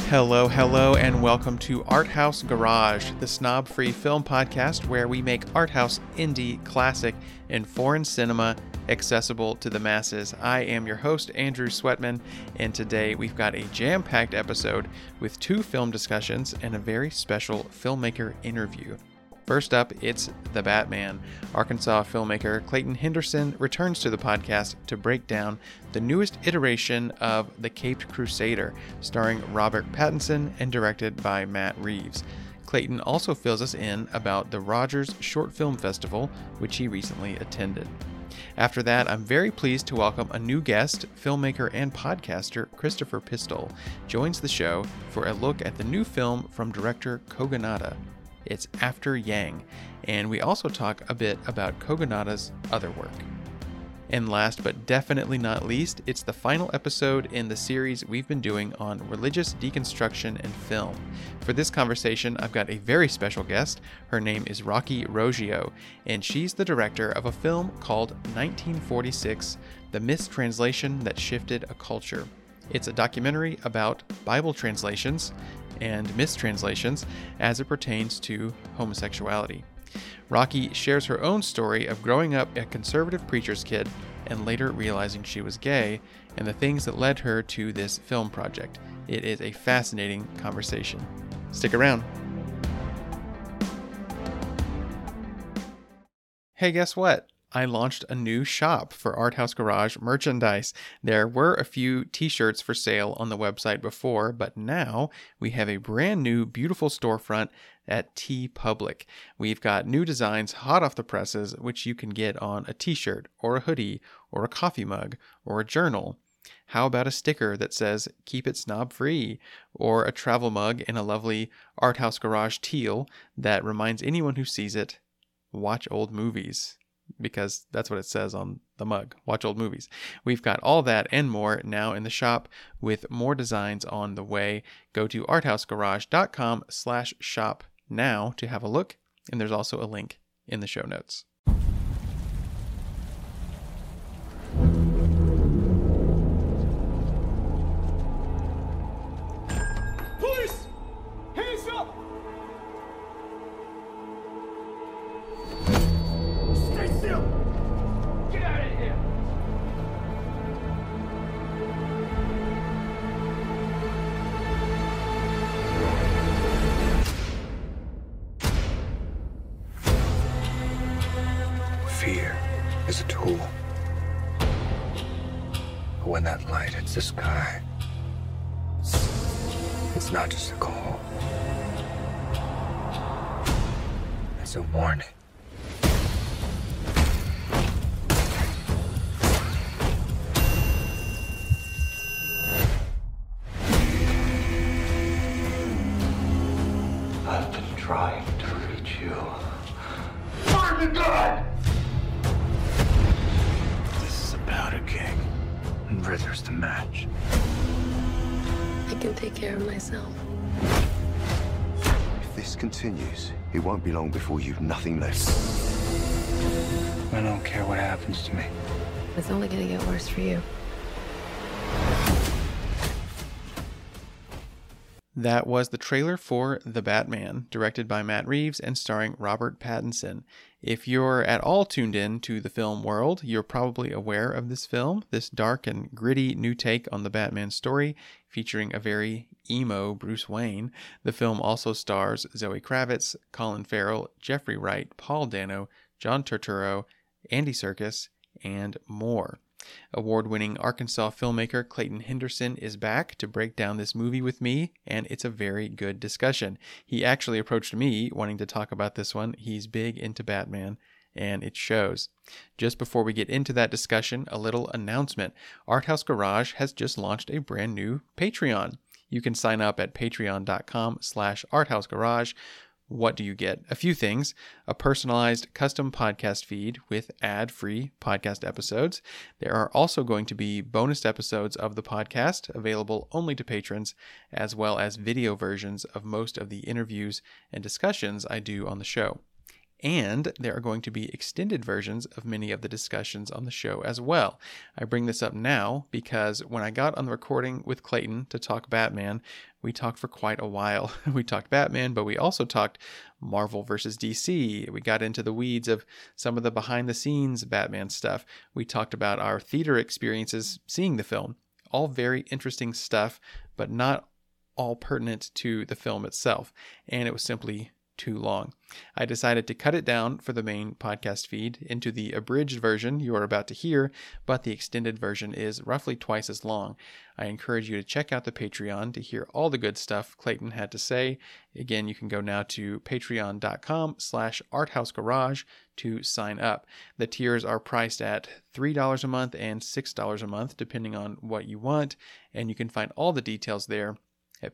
Hello, hello, and welcome to Art House Garage, the snob-free film podcast where we make art house, indie, classic, and foreign cinema accessible to the masses. I am your host, Andrew Sweatman, and today we've got a jam-packed episode with 2 film discussions and a very special filmmaker interview. First up, it's The Batman. Arkansas filmmaker Clayton Henderson returns to the podcast to break down the newest iteration of The Caped Crusader, starring Robert Pattinson and directed by Matt Reeves. Clayton also fills us in about the Rogers Short Film Festival, which he recently attended. After that, I'm very pleased to welcome a new guest. Filmmaker and podcaster Christopher Pistol joins the show for a look at the new film from director Kogonada. It's After Yang, and we also talk a bit about Kogonada's other work. And last but definitely not least, it's the final episode in the series we've been doing on religious deconstruction and film. For this conversation, I've got a very special guest. Her name is Rocky Roggio, and she's the director of a film called 1946, The Mistranslation That Shifted a Culture. It's a documentary about Bible translations and mistranslations as it pertains to homosexuality. Rocky shares her own story of growing up a conservative preacher's kid and later realizing she was gay, and the things that led her to this film project. It is a fascinating conversation. Stick around. Hey, guess what? I launched a new shop for Art House Garage merchandise. There were a few t-shirts for sale on the website before, but now we have a brand new beautiful storefront at TeePublic. We've got new designs hot off the presses, which you can get on a t-shirt or a hoodie or a coffee mug or a journal. How about a sticker that says, "Keep it snob free," or a travel mug in a lovely Art House Garage teal that reminds anyone who sees it, watch old movies. Because that's what it says on the mug. Watch old movies. We've got all that and more now in the shop with more designs on the way. Go to arthousegarage.com/shop now to have a look. And there's also a link in the show notes. Police! Hands up! Stay still! Get out of here! Fear is a tool. But when that light hits the sky, it's not just a call. It's a warning. I've been trying to reach you. Fire the gun! This is about a king, and Rither's the match. I can take care of myself. If this continues, it won't be long before you've nothing left. I don't care what happens to me. It's only gonna get worse for you. That was the trailer for The Batman, directed by Matt Reeves and starring Robert Pattinson. If you're at all tuned in to the film world, you're probably aware of this film, this dark and gritty new take on the Batman story, featuring a very emo Bruce Wayne. The film also stars Zoe Kravitz, Colin Farrell, Jeffrey Wright, Paul Dano, John Turturro, Andy Serkis, and more. Award-winning Arkansas filmmaker Clayton Henderson is back to break down this movie with me, and it's a very good discussion. He actually approached me wanting to talk about this one. He's big into Batman, and it shows. Just before we get into that discussion, a little announcement. Art House Garage has just launched a brand new Patreon. You can sign up at patreon.com/arthousegarage. What do you get? A few things. A personalized custom podcast feed with ad-free podcast episodes. There are also going to be bonus episodes of the podcast available only to patrons, as well as video versions of most of the interviews and discussions I do on the show. And there are going to be extended versions of many of the discussions on the show as well. I bring this up now because when I got on the recording with Clayton to talk Batman, we talked for quite a while. We talked Batman, but we also talked Marvel versus DC. We got into the weeds of some of the behind the scenes Batman stuff. We talked about our theater experiences seeing the film. All very interesting stuff, but not all pertinent to the film itself. And it was simply too long. I decided to cut it down for the main podcast feed into the abridged version you are about to hear, but the extended version is roughly twice as long. I encourage you to check out the Patreon to hear all the good stuff Clayton had to say. Again, you can go now to patreon.com/arthousegarage to sign up. The tiers are priced at $3 a month and $6 a month, depending on what you want, and you can find all the details there at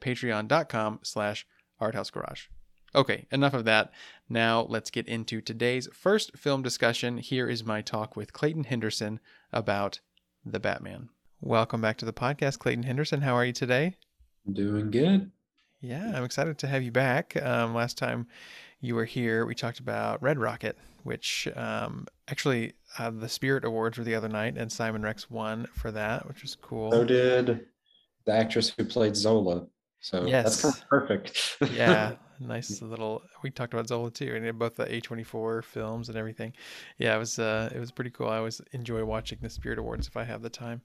patreon.com/arthousegarage. Okay, enough of that. Now let's get into today's first film discussion. Here is my talk with Clayton Henderson about The Batman. Welcome back to the podcast, Clayton Henderson. How are you today? Doing good. Yeah, I'm excited to have you back. Last time you were here, we talked about Red Rocket, which actually the Spirit Awards were the other night, and Simon Rex won for that, which was cool. So did the actress who played Zola. So yes, that's kind of perfect. Yeah, nice little. We talked about Zola too, and both the A24 films and everything. Yeah, it was pretty cool. I always enjoy watching the Spirit Awards if I have the time.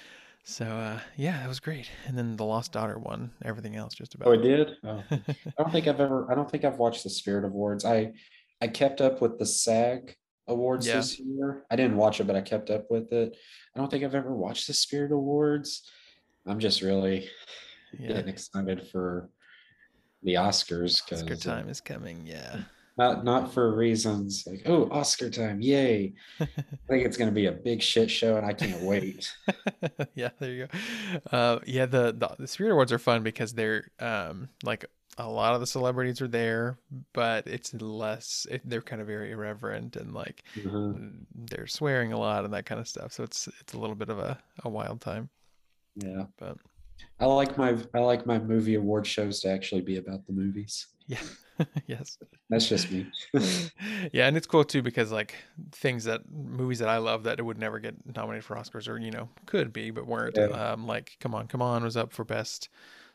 So yeah, it was great. And then The Lost Daughter won everything else just about. Oh, it did? Oh. I don't think I've watched the Spirit Awards. I kept up with the SAG Awards this year. I didn't watch it, but I kept up with it. I don't think I've ever watched the Spirit Awards. I'm just really getting excited for the Oscars. Oscar time is coming, yeah. Not for reasons like, oh, Oscar time, yay. I think it's going to be a big shit show, and I can't wait. Yeah, there you go. Yeah, the Spirit Awards are fun because they're like a lot of the celebrities are there, but it's less. They're kind of very irreverent and like they're swearing a lot and that kind of stuff. So it's a little bit of a wild time. Yeah, but I like my movie award shows to actually be about the movies. Yeah. Yes. That's just me. Yeah, and it's cool too because like movies that I love that would never get nominated for Oscars or could be but weren't. Like Come On was up for best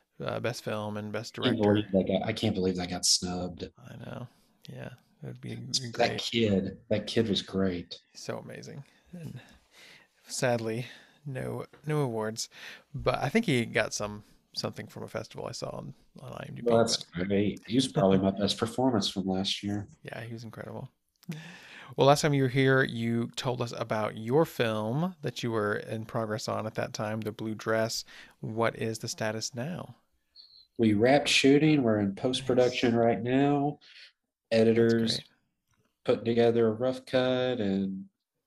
film and best director. I can't believe that got snubbed. I know. Yeah, it would be great. That kid was great. So amazing. And sadly, no awards, but I think he got something from a festival I saw on IMDb. Well, that's great. He was probably my best performance from last year. Yeah, he was incredible. Well, last time you were here, you told us about your film that you were in progress on at that time, The Blue Dress. What is the status now? We wrapped shooting. We're in post-production right now. Editors putting together a rough cut and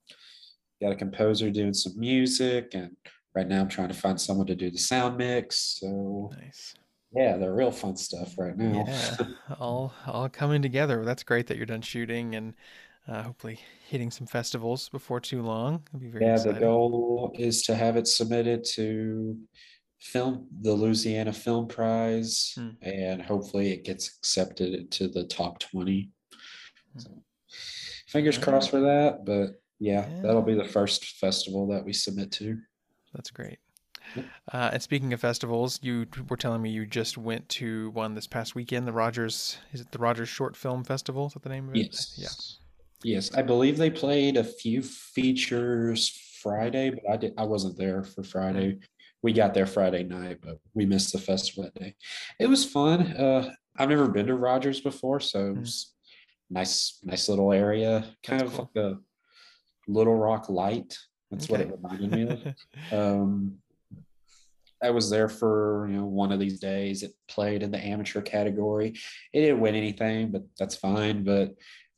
got a composer doing some music, and right now I'm trying to find someone to do the sound mix. So nice. Yeah, they're real fun stuff right now. Yeah, all coming together. That's great that you're done shooting and hopefully hitting some festivals before too long. It'll be very exciting. The goal is to have it submitted to the Louisiana Film Prize, and hopefully it gets accepted to the top 20. So, fingers crossed for that, but yeah, that'll be the first festival that we submit to. That's great. And speaking of festivals, you were telling me you just went to one this past weekend, the Rogers Short Film Festival? Is that the name of it? Yes. Yeah. Yes, I believe they played a few features Friday, but I wasn't there for Friday. We got there Friday night, but we missed the festival that day. It was fun. I've never been to Rogers before, so it was nice little area. Kind of like a Little Rock light. That's what it reminded me of. I was there for one of these days. It played in the amateur category. It didn't win anything, but that's fine. But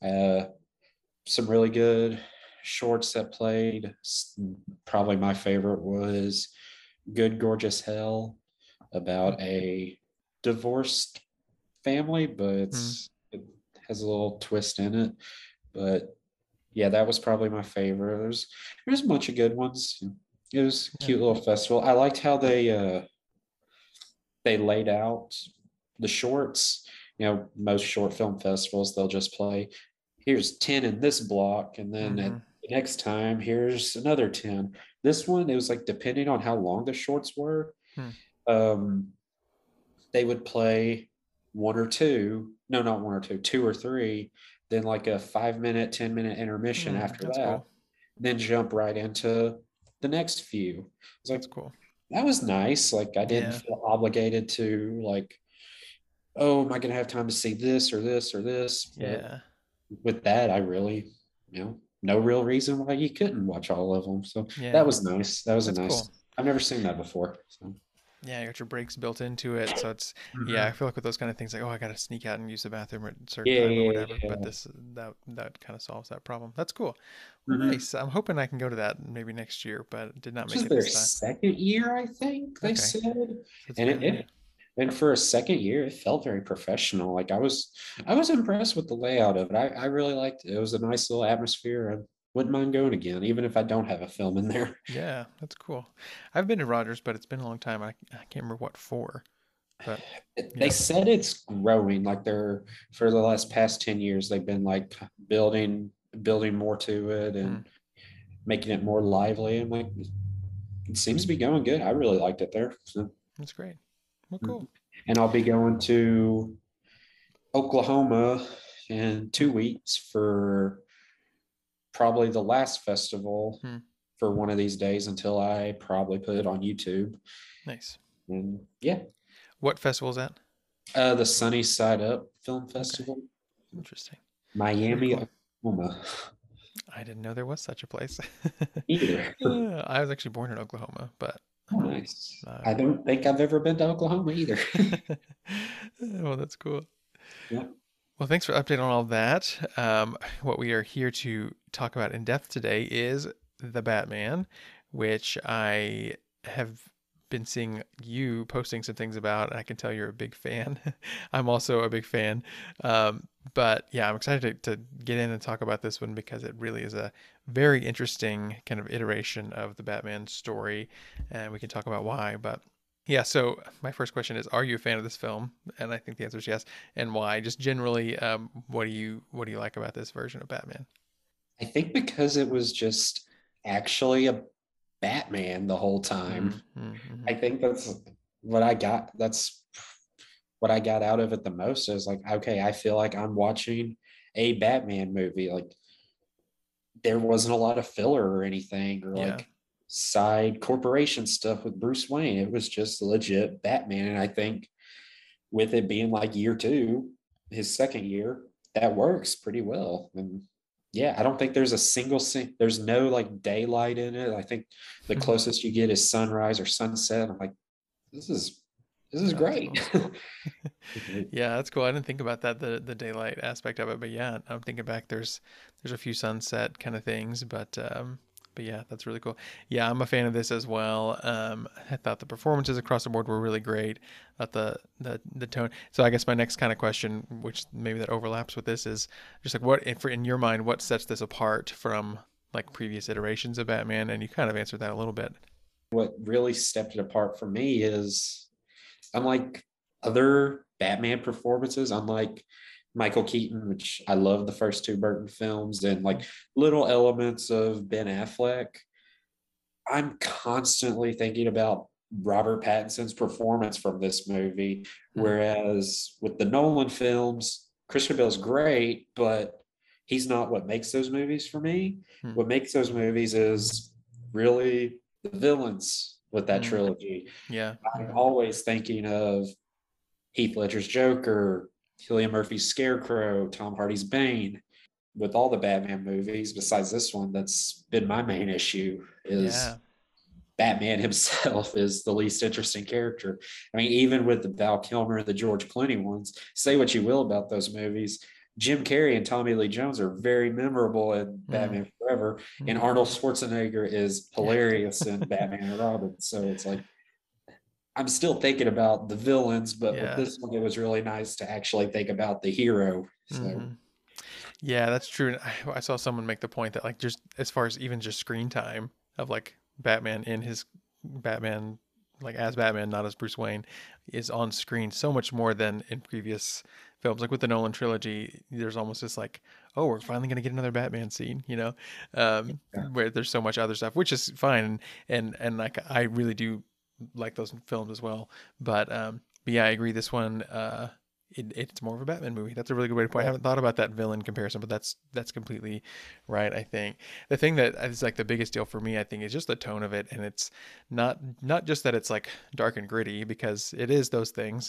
some really good shorts that played. Probably my favorite was Good Gorgeous Hell, about a divorced family, but it has a little twist in it. But yeah, that was probably my favorite. There's a bunch of good ones. It was a cute little festival. I liked how they laid out the shorts. Most short film festivals, they'll just play, here's 10 in this block, and then at the next time, here's another 10. This one, it was like depending on how long the shorts were, they they would play one or two, no, not one or two, two or three, then like a 5 minute, 10 minute intermission after That's that, cool. then jump right into the next few. It's like That's cool. that was nice. Like I didn't Yeah. feel obligated to like, oh, am I gonna have time to see this or this or this? But Yeah. with that, I really, no real reason why you couldn't watch all of them. So Yeah. that was nice. That was a That's nice. cool. I've never seen that before. So. Yeah, you got your breaks built into it, so it's Mhm. I feel like with those kind of things, like, oh, I got to sneak out and use the bathroom at a certain Yeah, time or yeah, whatever. yeah. But that kind of solves that problem. That's cool. Well, Mhm. nice. I'm hoping I can go to that maybe next year, but did not This make is it their this time. second year, I think they Okay, said, so it's and been and for a second year, it felt very professional. Like I was impressed with the layout of it. I really liked it. It was a nice little atmosphere. I wouldn't mind going again, even if I don't have a film in there. yeah, that's cool. I've been to Rogers, but it's been a long time. I can't remember what for, but They yeah, said it's growing. Like they're for the last past 10 years, they've been like building more to it mm, and making it more lively. And like it seems to be going good. I really liked it there. So, that's great. Well, cool. and I'll be going to Oklahoma in 2 weeks for probably the last festival Hmm, for one of these days until I probably put it on YouTube. nice. And yeah, What festival is that? the Sunny Side Up Film Okay, Festival, interesting. Very Miami, cool. Oklahoma. I didn't know there was such a place. Either. I was actually born in Oklahoma, but Nice. uh, I don't think I've ever been to Oklahoma either. well, that's cool. Yeah. Well, thanks for updating on all that. What we are here to talk about in depth today is the Batman, which I have been seeing you posting some things about, and I can tell you're a big fan. I'm also a big fan. But yeah, I'm excited to get in and talk about this one because it really is a very interesting kind of iteration of the Batman story, and we can talk about why. But yeah, so my first question is, are you a fan of this film? And I think the answer is yes. And why? Just generally, what do you like about this version of Batman? I think because it was just actually a Batman the whole time. Mm-hmm. I think that's what I got. That's what I got out of it the most is like, okay, I feel like I'm watching a Batman movie. Like there wasn't a lot of filler or anything or Yeah. like side corporation stuff with Bruce Wayne. It was just legit Batman. And I think with it being like year two, his second year, that works pretty well. And yeah, I don't think there's a single there's no like daylight in it. I think the closest you get is sunrise or sunset. I'm like, this is Yeah, that's great. Yeah, that's cool. I didn't think about that, the daylight aspect of it, but yeah, I'm thinking back. There's a few sunset kind of things, but yeah, that's really cool. Yeah, I'm a fan of this as well. I thought the performances across the board were really great. I thought the tone. So I guess my next kind of question, which maybe that overlaps with this, is just like what in your mind, what sets this apart from like previous iterations of Batman? And you kind of answered that a little bit. What really stepped it apart for me is unlike other Batman performances, unlike Michael Keaton, which I love the first two Burton films, and like little elements of Ben Affleck, I'm constantly thinking about Robert Pattinson's performance from this movie. Whereas with the Nolan films, Christian Bale's great, but he's not what makes those movies for me. Hmm. What makes those movies is really the villains with that trilogy. Yeah. I'm always thinking of Heath Ledger's Joker, Cillian Murphy's Scarecrow, Tom Hardy's Bane. With all the Batman movies, besides this one, that's been my main issue is Yeah. Batman himself is the least interesting character. I mean, even with the Val Kilmer and the George Clooney ones, say what you will about those movies, Jim Carrey and Tommy Lee Jones are very memorable in Batman Forever, and Arnold Schwarzenegger is hilarious in Batman and Robin. So it's like, I'm still thinking about the villains, but with Yeah. this one, it was really nice to actually think about the hero. So Yeah, that's true. And I saw someone make the point that like just as far as even just screen time of like Batman in his Batman, like as Batman, not as Bruce Wayne, is on screen so much more than in previous films. Like with the Nolan trilogy, there's almost this like, oh, we're finally gonna get another Batman scene, where there's so much other stuff, which is fine, and like I really do like those films as well. But But yeah, I agree. This one, it's more of a Batman movie. That's a really good way to put it. I haven't thought about that villain comparison, but that's completely right. I think the thing that is like the biggest deal for me, I think, is just the tone of it, and it's not just that it's like dark and gritty, because it is those things,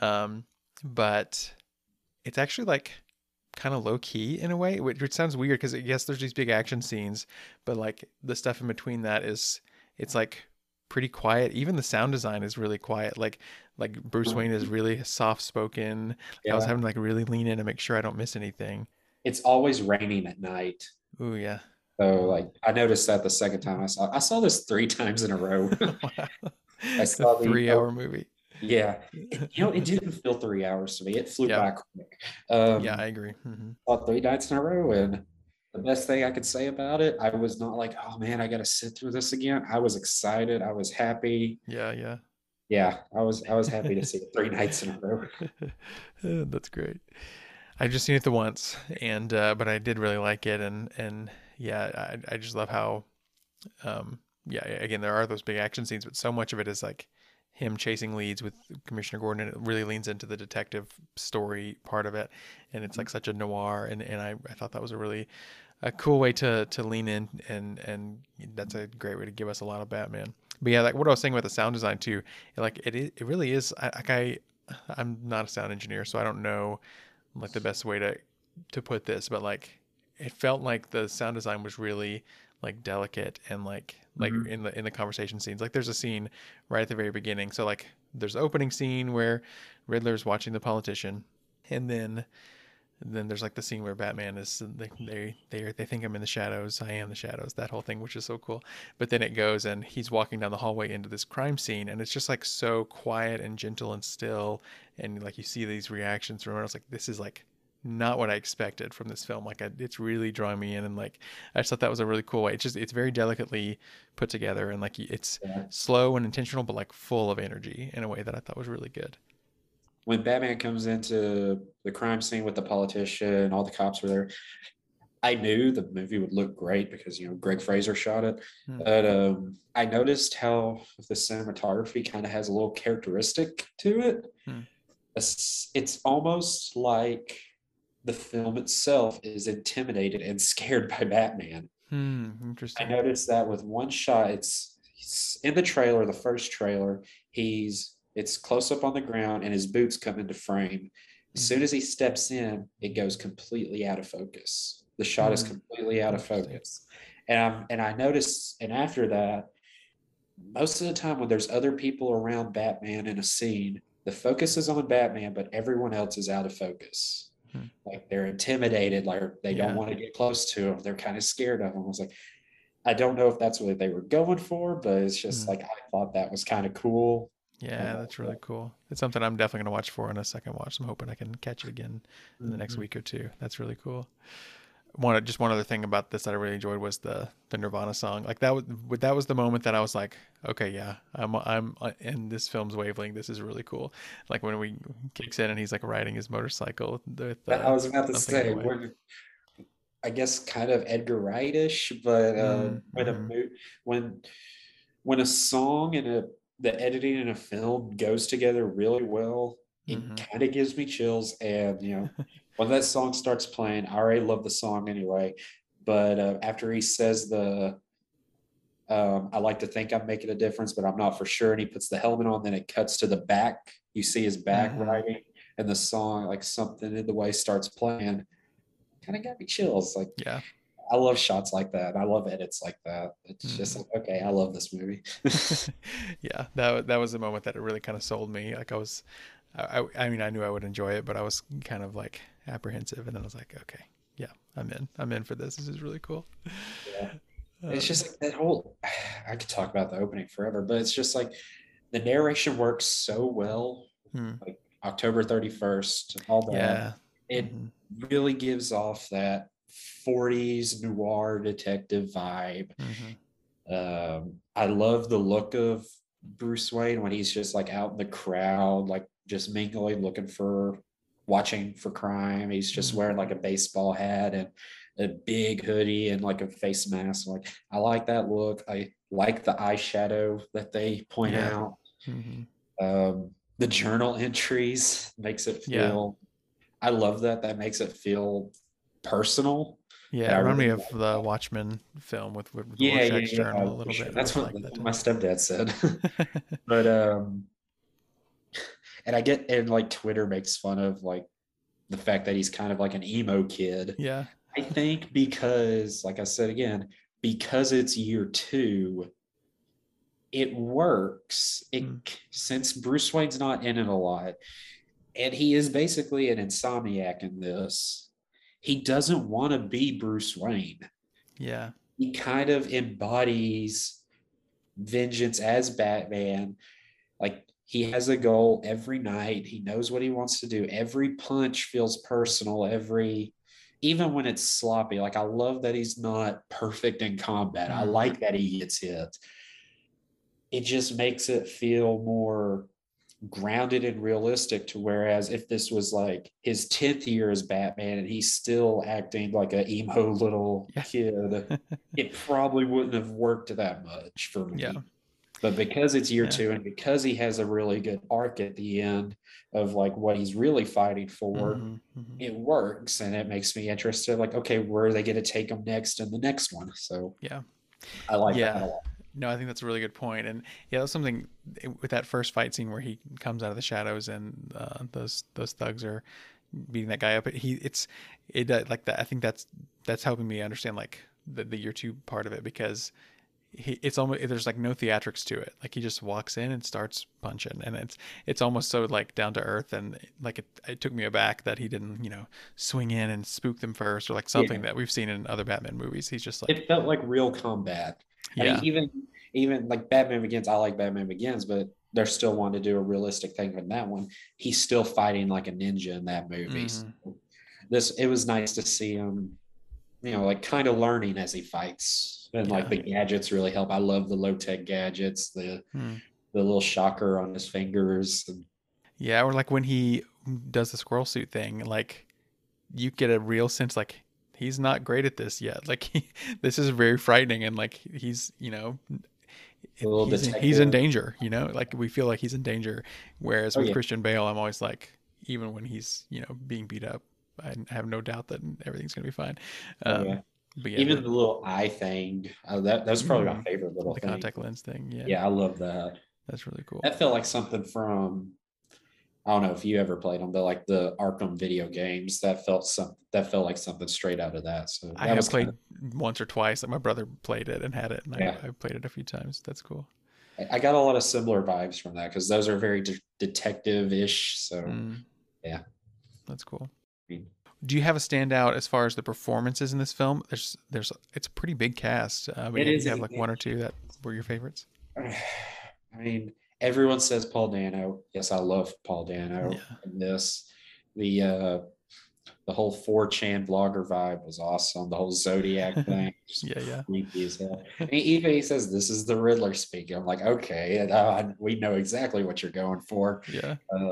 but it's actually like kind of low key in a way, which sounds weird because yes, there's these big action scenes, but like the stuff in between that it's like pretty quiet. Even the sound design is really quiet. Like Bruce Wayne is really soft spoken. I was Yeah. having to like really lean in to make sure I don't miss anything. It's always raining at night. Ooh, yeah. So like I noticed that the second time I saw this 3 times in a row. Wow. I It's a saw the 3 hour movie. yeah. It didn't feel 3 hours to me. It flew Yeah. by quick. Yeah, I agree. Saw 3 nights in a row, and the best thing I could say about it, I was not like, oh man, I got to sit through this again. I was excited. I was happy. Yeah, yeah. Yeah, I was happy to see it 3 nights in a row. That's great. I've just seen it the once, and but I did really like it, and yeah, I just love how yeah, again, there are those big action scenes, but so much of it is like him chasing leads with Commissioner Gordon, and it really leans into the detective story part of it, and it's like such a noir, and I thought that was a cool way to lean in, and that's a great way to give us a lot of Batman. But yeah, like what I was saying about the sound design too, like it really is. I'm not a sound engineer, so I don't know like the best way to put this, but like it felt like the sound design was really like delicate, and like in the conversation scenes. Like there's a scene right at the very beginning. So like there's the opening scene where Riddler's watching the politician, and then there's like the scene where Batman is they think I'm in the shadows. I am the shadows. That whole thing, which is so cool. But then it goes and he's walking down the hallway into this crime scene, and it's just like so quiet and gentle and still, and like you see these reactions from. I was like, this is like not what I expected from this film. Like it's really drawing me in, and like I just thought that was a really cool way. It's very delicately put together, and like it's slow and intentional, but like full of energy in a way that I thought was really good. When Batman comes into the crime scene with the politician, all the cops were there. I knew the movie would look great because Greg Fraser shot it, Hmm. but I noticed how the cinematography kind of has a little characteristic to it. Hmm. It's almost like the film itself is intimidated and scared by Batman. I Interesting. noticed that with one shot. It's in the trailer, the first trailer. It's close up on the ground, and his boots come into frame. As soon as he steps in, it goes completely out of focus. The shot is completely out of Interesting. focus, and I noticed. And after that, most of the time when there's other people around Batman in a scene, the focus is on Batman, but everyone else is out of focus. Like they're intimidated, like they don't Yeah. want to get close to him. They're kind of scared of him. I was like, I don't know if that's what they were going for, but it's just like I thought that was kind of cool. Yeah, that's really cool. It's something I'm definitely gonna watch for in a second watch. I'm hoping I can catch it again in the next week or two. That's really cool. One other thing about this that I really enjoyed was the Nirvana song. Like that was the moment that I was like, okay, yeah, I'm in this film's wavelength. This is really cool. Like when we kicks in and he's like riding his motorcycle with I was about to Something in say, the Way. I guess kind of Edgar Wright-ish, but Mm-hmm. when when a song and the editing in a film goes together really well, it Mm-hmm. kind of gives me chills. And when that song starts playing, I already love the song anyway. But after he says I like to think I'm making a difference, but I'm not for sure. And he puts the helmet on, then it cuts to the back. You see his back Mm-hmm. riding, and the song, like something in the way, starts playing. Kind of got me chills. Like Yeah. I love shots like that. I love edits like that. It's just Mm-hmm. like, okay, I love this movie. Yeah, that was the moment that it really kind of sold me. Like I mean, I knew I would enjoy it, but I was kind of like apprehensive, and then I was like, okay, yeah, I'm in for this. This is really cool. Yeah. It's just like that whole, I could talk about the opening forever, but it's just like the narration works so well. Hmm. Like October 31st, all that. Yeah. It Hmm. really gives off that 40s noir detective vibe. I love the look of Bruce Wayne when he's just like out in the crowd, like just mingling, watching for crime. He's just wearing like a baseball hat and a big hoodie and like a face mask. Like I like that look. I like the eyeshadow that they point Yeah. out. Hmm. Um, The journal entries makes it Yeah. feel. I love that. That makes it feel personal. Yeah, And it I reminded me really of like the that. Watchmen film with Yeah, yeah, Rorschach's yeah, journal a for little sure. bit. I That's really what like that too. my stepdad said. But and I get, and like Twitter makes fun of like the fact that he's kind of like an emo kid. Yeah. I think because, like I said again, because it's year two, it works. It Mm. since Bruce Wayne's not in it a lot, and he is basically an insomniac in this. He doesn't want to be Bruce Wayne. Yeah. He kind of embodies vengeance as Batman. Like he has a goal every night. He knows what he wants to do. Every punch feels personal. Even when it's sloppy. Like I love that he's not perfect in combat. I Mm. like that he gets hit. It just makes it feel more grounded and realistic, to whereas if this was like his 10th year as Batman and he's still acting like an emo little Yeah. kid, it probably wouldn't have worked that much for Yeah. me. But because it's year Yeah. two, and because he has a really good arc at the end of like what he's really fighting for, Hmm. Hmm. it works, and it makes me interested. Like, okay, where are they going to take him next in the next one? So Yeah. I like that Yeah. a lot. No, I think that's a really good point. And yeah, that's something with that first fight scene where he comes out of the shadows and those thugs are beating that guy up. Like that. I think that's helping me understand like the year two part of it, because it's almost, there's like no theatrics to it. Like he just walks in and starts punching, and it's almost so like down to earth, and like it took me aback that he didn't swing in and spook them first, or like something Yeah, that we've seen in other Batman movies. He's just like, it felt like real combat. I mean, yeah. even like Batman Begins, I like Batman Begins, but they're still wanting to do a realistic thing in that one. He's still fighting like a ninja in that movie. Hmm. So it was nice to see him, like kind of learning as he fights. And like Yeah. the gadgets really help. I love the low tech gadgets, Hmm. the little shocker on his fingers. And Yeah, or like when he does the squirrel suit thing, like you get a real sense like he's not great at this yet. Like this is very frightening, and like he's the little he's in detective. danger. Like we feel like he's in danger. Whereas Oh with yeah. Christian Bale, I'm always like, even when he's being beat up, I have no doubt that everything's gonna be fine. Oh yeah. But yeah, Even the little eye thing. That was probably my mm, favorite little the thing. contact lens thing, yeah, Yeah, I love that. that's really cool. That felt like something from, I don't know if you ever played them, but like the Arkham video games, that felt like something straight out of that. So I that have was kind played of, once or twice. Like my brother played it and had it, and yeah. I played it a few times. That's cool. I got a lot of similar vibes from that because those are very detective-ish. So Mm, yeah. that's cool. I mean, Do you have a standout as far as the performances in this film? It's a pretty big cast, but it yeah, do is. you have like one or two that were your favorites? I mean, everyone says Paul Dano. Yes, I love Paul Dano Yeah. in this. The whole 4chan vlogger vibe was awesome. The whole Zodiac thing, just Yeah, yeah. creepy as hell. And even he says, "This is the Riddler speaking." I'm like, okay, and, we know exactly what you're going for. Yeah.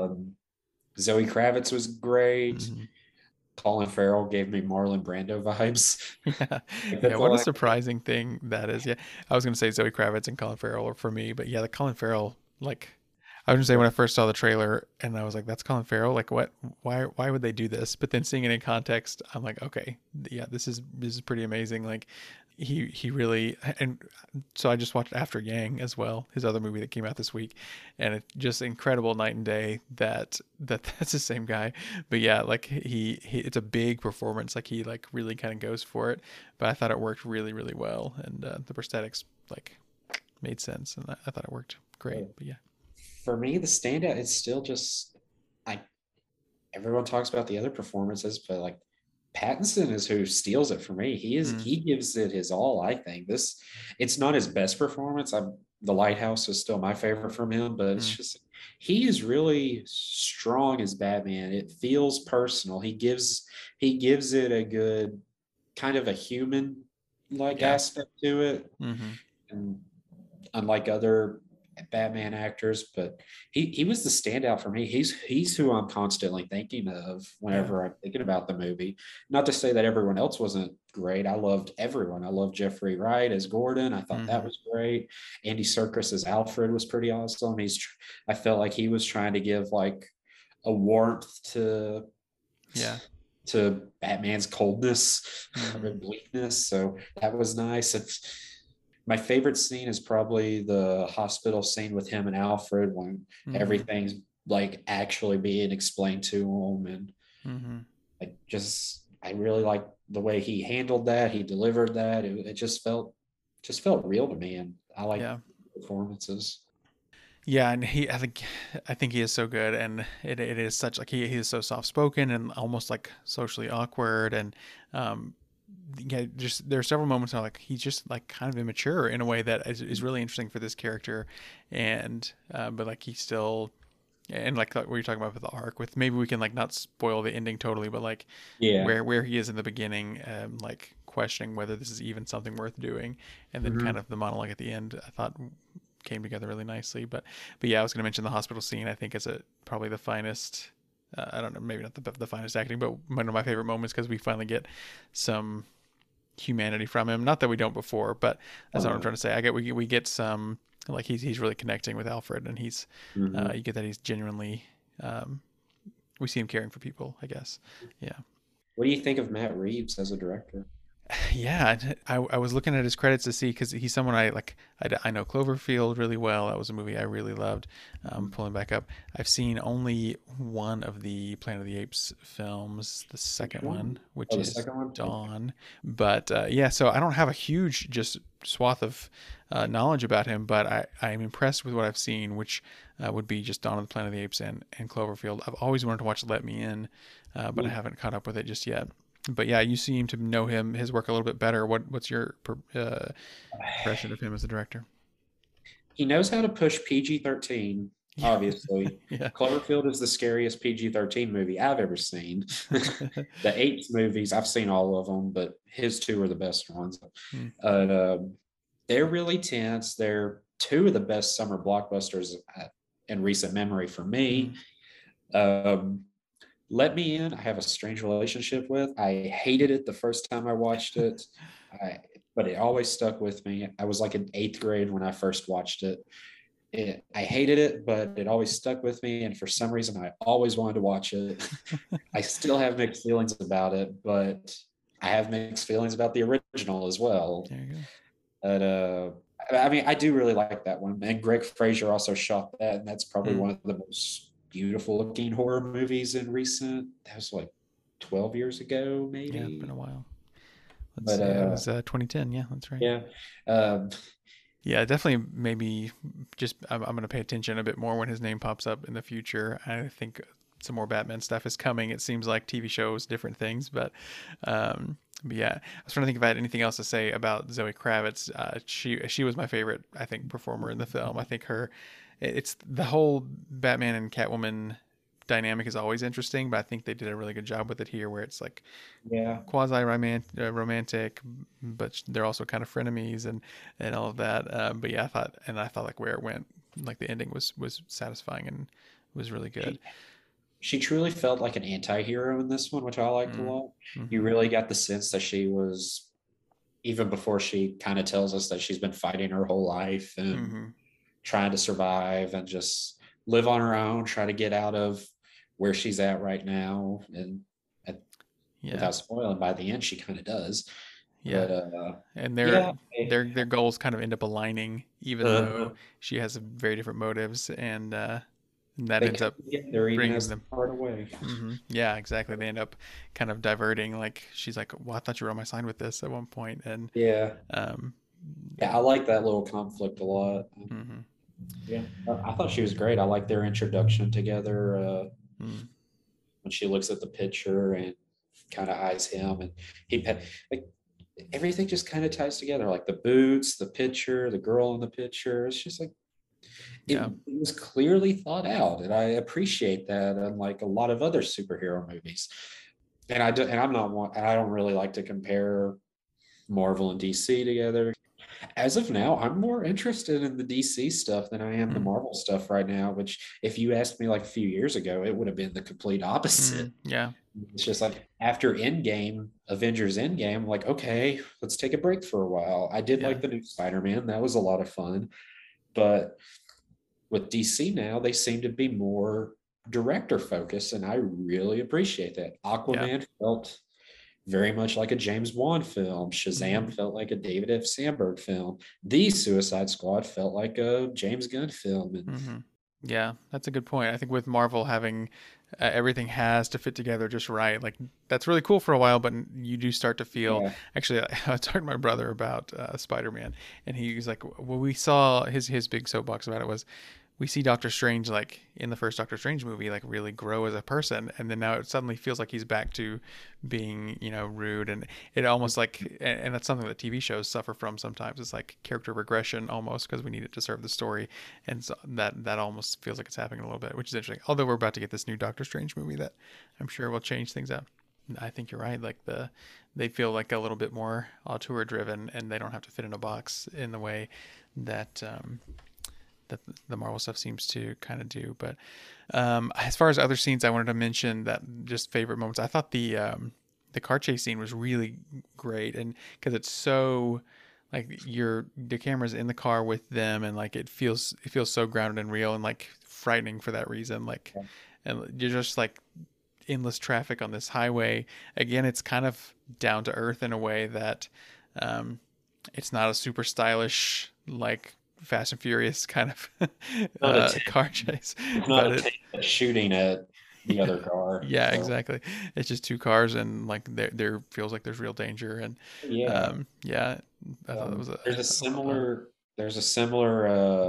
Zoe Kravitz was great. Hmm. Colin Farrell gave me Marlon Brando vibes. Yeah. Like, Yeah. that's What all a I- surprising thing that is. Yeah. I was gonna say Zoe Kravitz and Colin Farrell are for me, but yeah, the Colin Farrell, like I was gonna say when I first saw the trailer and I was like, that's Colin Farrell. Like what? Why would they do this? But then seeing it in context, I'm like, okay, yeah, this is pretty amazing. Like he really, and so I just watched After Yang as well, his other movie that came out this week, and it's just incredible night and day that's the same guy. But yeah, like he it's a big performance. Like he like really kind of goes for it. But I thought it worked really really well, and the prosthetics like made sense, and I thought it worked great. But yeah. For me, the standout is still just like everyone talks about the other performances, but like Pattinson is who steals it for me. He gives it his all. I think it's not his best performance. The Lighthouse is still my favorite from him, but it's just he is really strong as Batman. It feels personal. He gives it a good kind of a human like Yeah. aspect to it, Mm-hmm. and unlike other Batman actors, but he was the standout for me. He's who I'm constantly thinking of whenever I'm thinking about the movie. Not to say that everyone else wasn't great. I loved everyone. I loved Jeffrey Wright as Gordon. I thought that Mhm. was great. Andy Serkis as Alfred was pretty awesome. I felt like he was trying to give like a warmth Yeah. to Batman's coldness Mhm. and bleakness. So that was nice. My favorite scene is probably the hospital scene with him and Alfred when Mhm. everything's like actually being explained to him. And Mhm. I really like the way he handled that. He delivered that. It just felt real to me. And I like Yeah. performances. Yeah, and I think he is so good, and it is such like he is so soft spoken and almost like socially awkward, and um, yeah, just there are several moments where like he's just like kind of immature in a way that is really interesting for this character, and but like he's still and like what you're talking about with the arc with maybe we can like not spoil the ending totally, but like Yeah. where he is in the beginning, like questioning whether this is even something worth doing, and then kind Mhm. of the monologue at the end I thought came together really nicely. But yeah, I was going to mention the hospital scene. I think is probably the finest. I don't know, maybe not the finest acting, but one of my favorite moments because we finally get some humanity from him. Not that we don't before, but that's what I'm trying to say. We get some like he's really connecting with Alfred, and he's Mhm. you get that he's genuinely um, we see him caring for people. I guess, yeah. What do you think of Matt Reeves as a director? Yeah, I was looking at his credits to see because he's someone I like. I know Cloverfield really well. That was a movie I really loved. Pulling back up, I've seen only one of the Planet of the Apes films, the Which second one, one? which Oh, the is second one? Okay. Dawn. But yeah, so I don't have a huge just swath of knowledge about him, but I'm impressed with what I've seen, which would be just Dawn of the Planet of the Apes and Cloverfield. I've always wanted to watch Let Me In, but I haven't caught up with it just yet. But yeah, you seem to know his work a little bit better. What's your impression of him as a director? He knows how to push PG-13, Yeah, obviously. yeah, Cloverfield is the scariest PG-13 movie I've ever seen. The Apes movies, I've seen all of them, but his two are the best ones. Mm, Uh, they're really tense. They're two of the best summer blockbusters in recent memory for me. mm, Um, Let Me In, I have a strange relationship with. I hated it the first time I watched it, I, but it always stuck with me. I was like in eighth grade when I first watched it. I hated it, but it always stuck with me. And for some reason, I always wanted to watch it. I still have mixed feelings about it, but I have mixed feelings about the original as well. there you go. But I mean, I do really like that one. And Greg Fraser also shot that, and that's probably Mm, one of the most beautiful looking horror movies in recent. That was like 12 years ago, yeah, been a maybe. while. Let's But see. It was 2010. Yeah, that's right. yeah, um, Yeah, definitely. Maybe just I'm going to pay attention a bit more when his name pops up in the future. I think some more Batman stuff is coming. It seems like TV shows, different things, but yeah, I was trying to think if I had anything else to say about Zoe Kravitz. She was my favorite, I think, performer in the film. I think it's the whole Batman and Catwoman dynamic is always interesting, but I think they did a really good job with it here, where it's like yeah, quasi romantic, but they're also kind of frenemies and all of that. But yeah, I thought like where it went, like the ending was satisfying and was really good. she she truly felt like an anti-hero in this one, which I liked a Mm, lot. You mm-hmm, really got the sense that she was, even before she kind of tells us that she's been fighting her whole life and mm-hmm. trying to survive and just live on her own, try to get out of where she's at right now. And Yeah, without spoiling, by the end, she kind of does. yeah, But and yeah, their goals kind of end up aligning, even though uh, she has very different motives, and that they ends come up together even bringing as they them. part away. Yeah, exactly. They end up kind of diverting. Like she's like, "Well, I thought you were on my side with this at one point," and Yeah, um, yeah, I like that little conflict a lot. mm-hmm, Yeah, I thought she was great. I like their introduction together. mm, When she looks at the picture and kind of eyes him, and like everything just kind of ties together, like the boots, the picture, the girl in the picture. It's just like yeah, it was clearly thought out, and I appreciate that. Unlike a lot of other superhero movies, and I do, and I'm not one. I don't really like to compare Marvel and DC together. As of now, I'm more interested in the DC stuff than I am the Mm, Marvel stuff right now, which if you asked me like a few years ago, it would have been the complete opposite. yeah, It's just like after Endgame, Avengers Endgame, like, okay, let's take a break for a while. I did yeah, like the new Spider-Man. That was a lot of fun. But with DC now, they seem to be more director focused, and I really appreciate that. yeah. Aquaman felt very much like a James Wan film. Hmm. Shazam felt like a David F. Sandberg film. The Suicide Squad felt like a James Gunn film. And Hmm. Yeah, that's a good point. I think with Marvel having everything has to fit together just right, like that's really cool for a while, but you do start to feel. yeah, Actually, I was talking to my brother about Spider-Man, and he was like, "Well, we saw his big soapbox about it was." We see Doctor Strange like in the first Doctor Strange movie like really grow as a person, and then now it suddenly feels like he's back to being rude, and it almost like and that's something that TV shows suffer from sometimes. It's like character regression almost because we need it to serve the story, and so that almost feels like it's happening a little bit, which is interesting. Although we're about to get this new Doctor Strange movie that I'm sure will change things up. I think you're right. Like they feel like a little bit more auteur driven, and they don't have to fit in a box in the way that that the Marvel stuff seems to kind of do. But as far as other scenes, I wanted to mention that just favorite moments. I thought the car chase scene was really great, and because it's so like the camera's in the car with them, and like it feels so grounded and real, and like frightening for that reason. Like, and you're just like endless traffic on this highway. Again, it's kind of down to earth in a way that um, it's not a super stylish like Fast and Furious kind of not a car chase, it's not but a it tank shooting at the other car. yeah, So exactly. It's just two cars, and like there feels like there's real danger, and yeah, yeah, I thought it was there's a a lot of fun. similar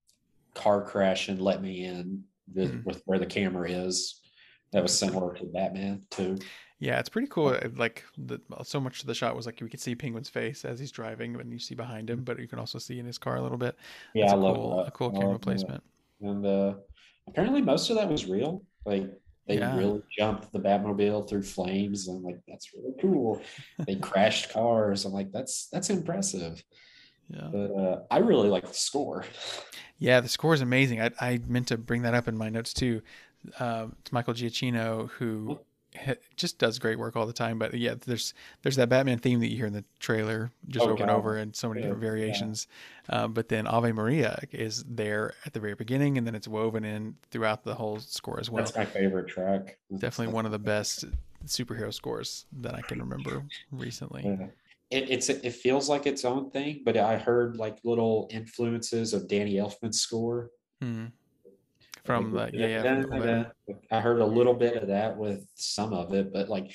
car crash in Let Me In Hmm. with where the camera is. That was Interesting. similar to Batman too. Yeah, it's pretty cool. Like so much of the shot was like we could see Penguin's face as he's driving, and you see behind him, but you can also see in his car a little bit. Yeah, That's I a love cool that. a cool I camera love that. placement. And apparently most of that was real. Like they Yeah, really jumped the Batmobile through flames. And like that's really cool. They crashed cars. I'm like, that's impressive. yeah. But I really like the score. Yeah, the score is amazing. I meant to bring that up in my notes too. It's Michael Giacchino who just does great work all the time. But yeah, there's that Batman theme that you hear in the trailer just Oh over and over, god. and so many Yeah, different yeah. variations. But then Ave Maria is there at the very beginning, and then it's woven in throughout the whole score as well. That's my favorite track. Definitely one of the best superhero scores that I can remember recently. Yeah. It feels like its own thing, but I heard like little influences of Danny Elfman's score. Hmm. Like From the yeah from the old Batman. I heard a little bit of that with some of it, but like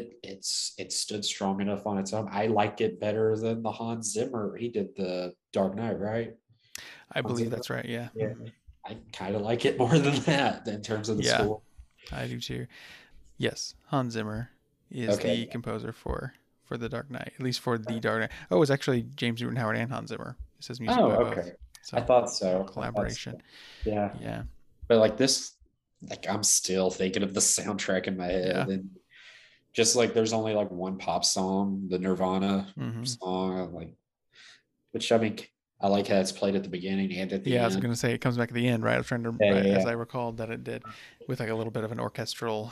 it stood strong enough on its own. I like it better than the Hans Zimmer. He did the Dark Knight, right? I Hans believe Zimmer. that's right. Yeah. Yeah, Hmm. I kind of like it more than that in terms of the Yeah, score. I do too. Yes, Hans Zimmer is Okay. the composer for the Dark Knight, at least for the Dark Knight. Oh, it's actually James Newton Howard and Hans Zimmer. It says music Oh, by both, okay. I so thought little so. I thought collaboration. so. Yeah. Yeah, But like this, like I'm still thinking of the soundtrack in my yeah, head, and just like there's only like one pop song, the Nirvana hmm song, like which I mean, I like how it's played at the beginning and at the yeah. I was end. gonna say it comes back at the end, right? I was trying to, Yeah, as yeah, I recalled that it did, with like a little bit of an orchestral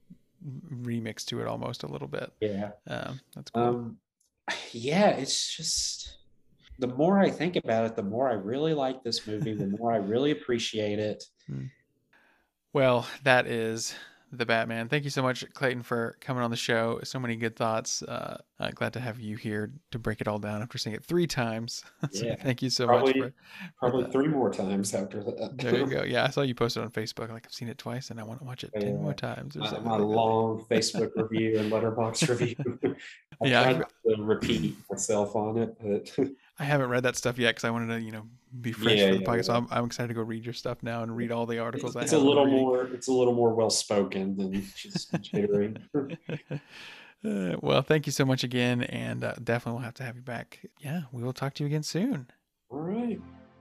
remix to it, almost a little bit. yeah. That's cool. Um, yeah, it's just the more I think about it, the more I really like this movie, the more I really appreciate it. Hmm. Well, that is the Batman. Thank you so much, Clayton, for coming on the show. So many good thoughts. Glad to have you here to break it all down after seeing it 3 times. So Yeah, thank you so much probably for probably that. three more times after There you that. go. Yeah, I saw you posted on Facebook. Like I've seen it twice, and I want to watch it 10 more Yeah. times or My, something my like that. long Facebook review and letterbox review. I Yeah, tried to repeat myself on it, but I haven't read that stuff yet because I wanted to, be fresh yeah, for the yeah, podcast. So yeah. I'm excited to go read your stuff now and read all the articles I haven't been reading. It's a little more well spoken than just jittering. All Well, thank you so much again, and definitely we'll have to have you back. Yeah, we will talk to you again soon. right.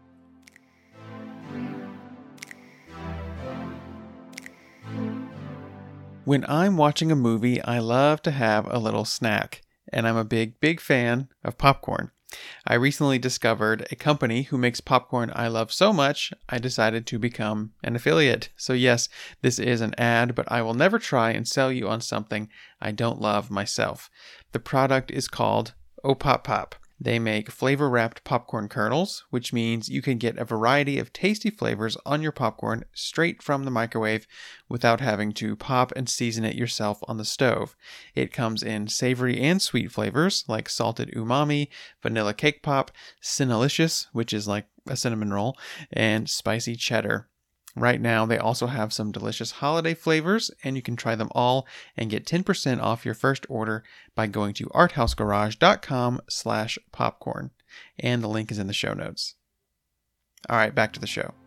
When I'm watching a movie, I love to have a little snack, and I'm a big fan of popcorn. I recently discovered a company who makes popcorn I love so much, I decided to become an affiliate. So yes, this is an ad, but I will never try and sell you on something I don't love myself. The product is called Opop Pop. They make flavor-wrapped popcorn kernels, which means you can get a variety of tasty flavors on your popcorn straight from the microwave without having to pop and season it yourself on the stove. It comes in savory and sweet flavors like salted umami, vanilla cake pop, Cinnalicious, which is like a cinnamon roll, and spicy cheddar. Right now, they also have some delicious holiday flavors, and you can try them all and get 10% off your first order by going to arthousegarage.com/popcorn. And the link is in the show notes. All right, back to the show.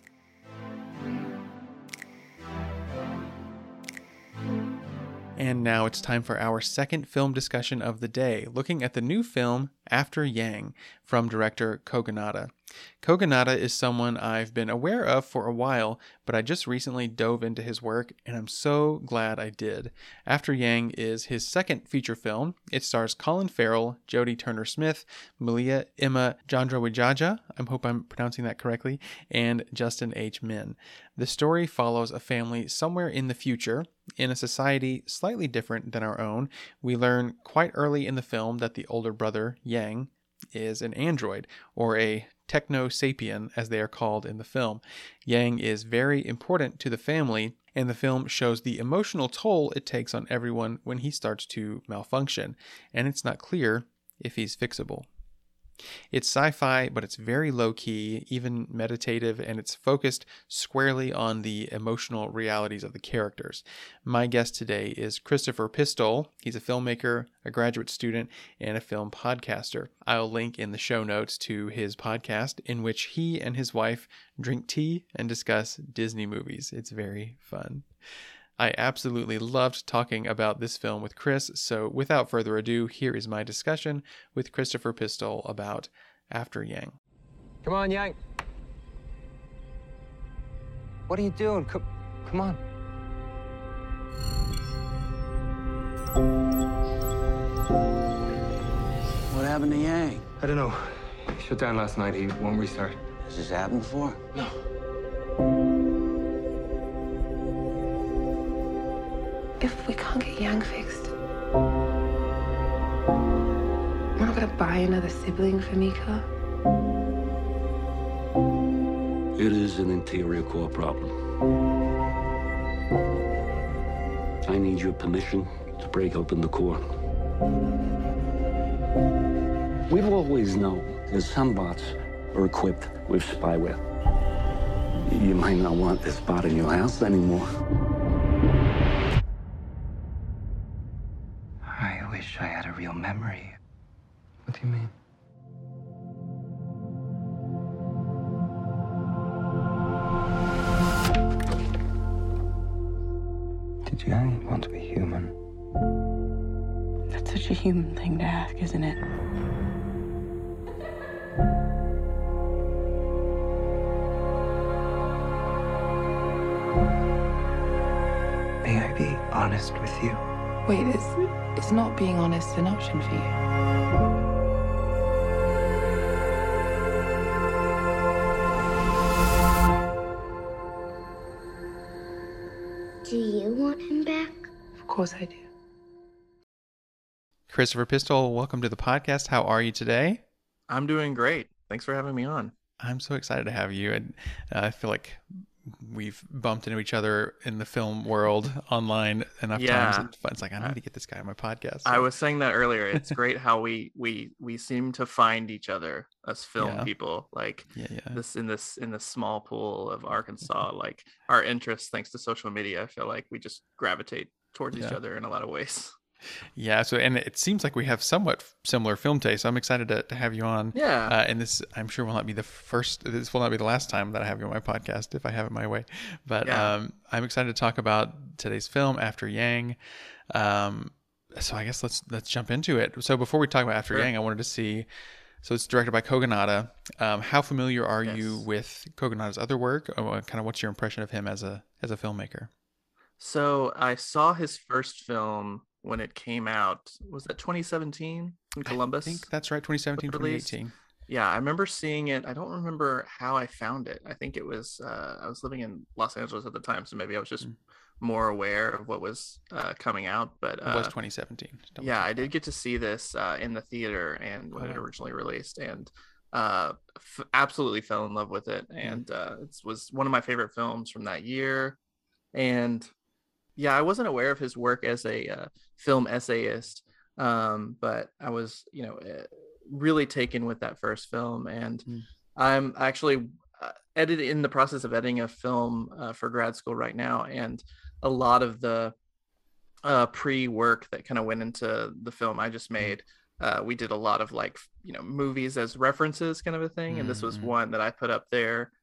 And now it's time for our second film discussion of the day, looking at the new film After Yang from director Kogonada. Kogonada is someone I've been aware of for a while, but I just recently dove into his work, and I'm so glad I did. After Yang is his second feature film. It stars Colin Farrell, Jodie Turner-Smith, Malia Emma Jandrawijaja, I hope I'm pronouncing that correctly, and Justin H. Min. The story follows a family somewhere in the future, in a society slightly different than our own. We learn quite early in the film that the older brother, Yang, is an android, or a techno-sapien, as they are called in the film. Yang is very important to the family, and the film shows the emotional toll it takes on everyone when he starts to malfunction, and it's not clear if he's fixable. It's sci-fi, but it's very low-key, even meditative, and it's focused squarely on the emotional realities of the characters. My guest today is Christopher Pistole. He's a filmmaker, a graduate student, and a film podcaster. I'll link in the show notes to his podcast, in which he and his wife drink tea and discuss Disney movies. It's very fun. I absolutely loved talking about this film with Chris, so without further ado, here is my discussion with Christopher Pistole about After Yang. Come on, Yang. What are you doing? Come on. What happened to Yang? I don't know. He shut down last night. He won't restart. Has this happened before? No. If we can't get Yang fixed, we're not gonna buy another sibling for Mika. It is an interior core problem. I need your permission to break open the core. We've always known that some bots are equipped with spyware. You might not want this bot in your house anymore. I wish I had a real memory. What do you mean? Did Yang want to be human? That's such a human thing to ask, isn't it? May I be honest with you? Wait, is not being honest an option for you? Do you want him back? Of course I do. Christopher Pistole, welcome to the podcast. How are you today? I'm doing great. Thanks for having me on. I'm so excited to have you. And I feel like we've bumped into each other in the film world online enough times. It's like, I need to get this guy on my podcast. I was saying that earlier. It's great how we seem to find each other as film people, like this in this small pool of Arkansas, like our interests, thanks to social media. I feel like we just gravitate towards each other in a lot of ways. Yeah. So, and it seems like we have somewhat similar film taste. So I'm excited to have you on. Yeah. And this, I'm sure, will not be this will not be the last time that I have you on my podcast if I have it my way. But I'm excited to talk about today's film, After Yang. So I guess let's jump into it. So before we talk about After Yang, I wanted to see. So it's directed by Kogonada. How familiar are you with Kogonada's other work? Or kind of what's your impression of him as a filmmaker? So I saw his first film when it came out. Was that 2017 in Columbus? I think that's right, 2017, 2018. Yeah, I remember seeing it. I don't remember how I found it. I think it was I was living in Los Angeles at the time, so maybe I was just more aware of what was coming out. But it was 2017. Yeah, I did get to see this in the theater and when it originally released, and absolutely fell in love with it. And it was one of my favorite films from that year. And yeah, I wasn't aware of his work as a film essayist, but I was, really taken with that first film. And I'm actually in the process of editing a film for grad school right now, and a lot of the pre-work that kind of went into the film I just made, we did a lot of movies as references kind of a thing, and this was one that I put up there.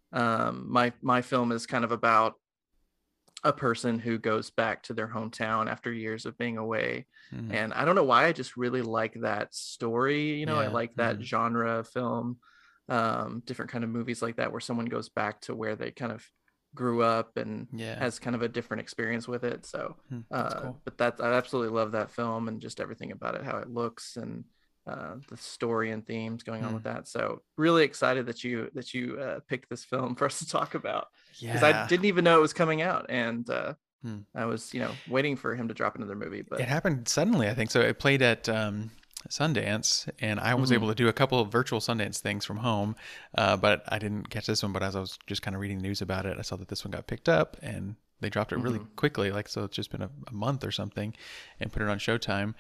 My film is kind of about a person who goes back to their hometown after years of being away. And I don't know why, I just really like that story. I like that genre of film, different kind of movies like that, where someone goes back to where they kind of grew up and has kind of a different experience with it. So, cool. But I absolutely love that film and just everything about it, how it looks, and the story and themes going on with that. So really excited that you picked this film for us to talk about, because I didn't even know it was coming out, and I was waiting for him to drop another movie, but it happened suddenly, I think. So it played at Sundance, and I was able to do a couple of virtual Sundance things from home, but I didn't catch this one. But as I was just kind of reading the news about it, I saw that this one got picked up, and they dropped it really quickly, so it's just been a month or something, and put it on Showtime.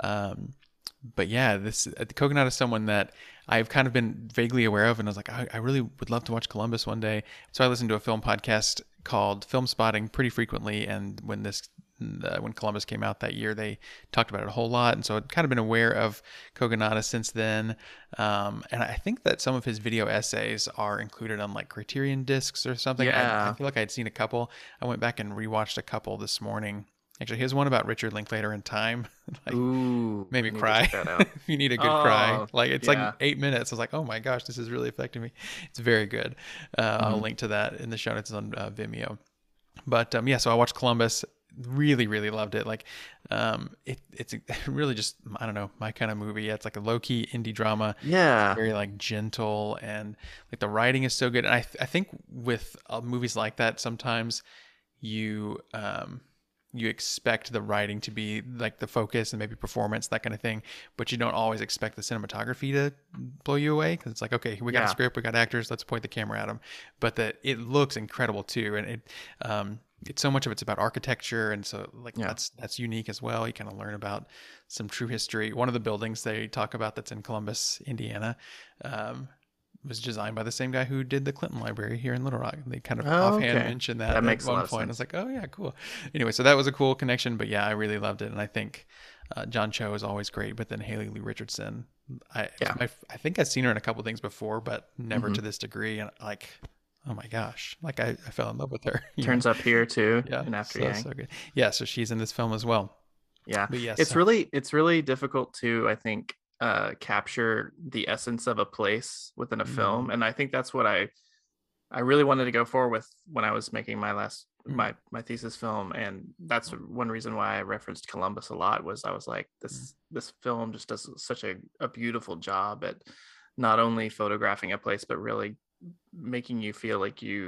But yeah, Coconut is someone that I've kind of been vaguely aware of, and I was like, I really would love to watch Columbus one day. So I listened to a film podcast called Film Spotting pretty frequently, and when Columbus came out that year, they talked about it a whole lot, and so I've kind of been aware of Kogonada since then. And I think that some of his video essays are included on Criterion discs or something. I feel like I'd seen a couple. I went back and rewatched a couple this morning. Actually, here's one about Richard Linklater in Time. Made me cry. If you need a good cry. It's 8 minutes. I was like, oh my gosh, this is really affecting me. It's very good. I'll link to that in the show notes on Vimeo. But so I watched Columbus. Really, really loved it. It's really just, I don't know, my kind of movie. It's like a low-key indie drama. Yeah. Very gentle, and the writing is so good. And I think with movies like that, sometimes you expect the writing to be the focus and maybe performance, that kind of thing, but you don't always expect the cinematography to blow you away, because it's okay, we got a script, we got actors, let's point the camera at them. But that it looks incredible too, and it's so much of it's about architecture, and so that's unique as well. You kind of learn about some true history. One of the buildings they talk about that's in Columbus, Indiana, was designed by the same guy who did the Clinton Library here in Little Rock. They kind of offhand mentioned that at one point. I was like, oh yeah, cool. Anyway, so that was a cool connection, but yeah, I really loved it. And I think John Cho is always great, but then Haley Lee Richardson, I think I've seen her in a couple things before, but never to this degree. And oh my gosh, I fell in love with her. Turns up here too. Yeah. And After Yang. So good. Yeah. So she's in this film as well. Yeah. But yes, it's really difficult to, I think, capture the essence of a place within a film, and I think that's what I really wanted to go for with when I was making my last my thesis film. And that's one reason why I referenced Columbus a lot, was I was like, this film just does such a beautiful job at not only photographing a place, but really making you feel like it,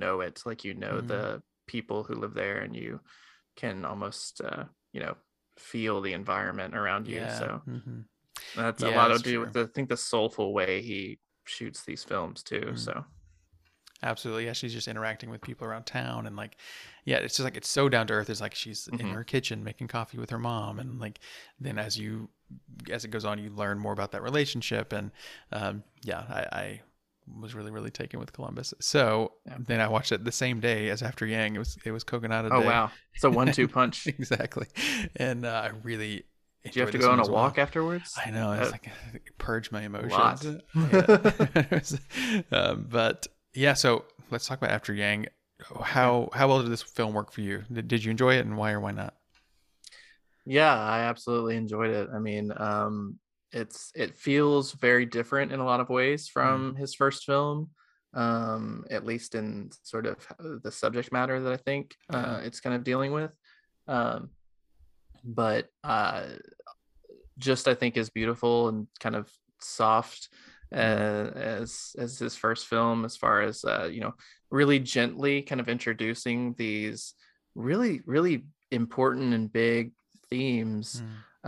the people who live there, and you can almost feel the environment around you. So that's a lot to do with the soulful way he shoots these films too. So absolutely. Yeah. She's just interacting with people around town, and it's just it's so down to earth. It's she's in her kitchen making coffee with her mom. And then as it goes on, you learn more about that relationship. And I was really, really taken with Columbus. So then I watched it the same day as After Yang. It was Kogonada Day. Oh wow. It's a 1-2 punch. Exactly. And I really, did you have to go on a walk afterwards? I know. It's purge my emotions. But yeah, so let's talk about After Yang. How well did this film work for you? Did you enjoy it, and why or why not? Yeah, I absolutely enjoyed it. I mean, it feels very different in a lot of ways from his first film, at least in sort of the subject matter that I think it's kind of dealing with. but just I think is beautiful and kind of soft as his first film, as far as really gently kind of introducing these really, really important and big themes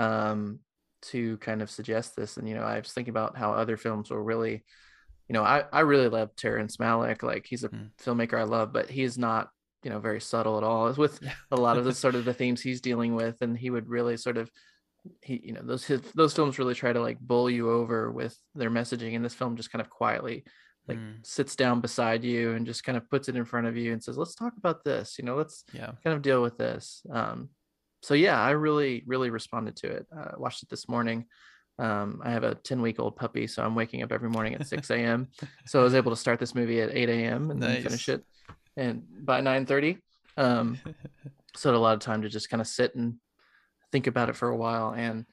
to kind of suggest this. And I was thinking about how other films were really, I really love Terrence Malick. Like, he's a filmmaker I love, but he is not very subtle at all with a lot of the sort of the themes he's dealing with. And he would really sort of those films really try to like bowl you over with their messaging, and this film just kind of quietly like sits down beside you and just kind of puts it in front of you and says, let's talk about this, let's kind of deal with this. So yeah, I really, really responded to it. Watched it this morning. I have a 10-week-old puppy, so I'm waking up every morning at 6 a.m. So I was able to start this movie at 8 a.m. and then finish it and by 9:30. So I had a lot of time to just kind of sit and think about it for a while. And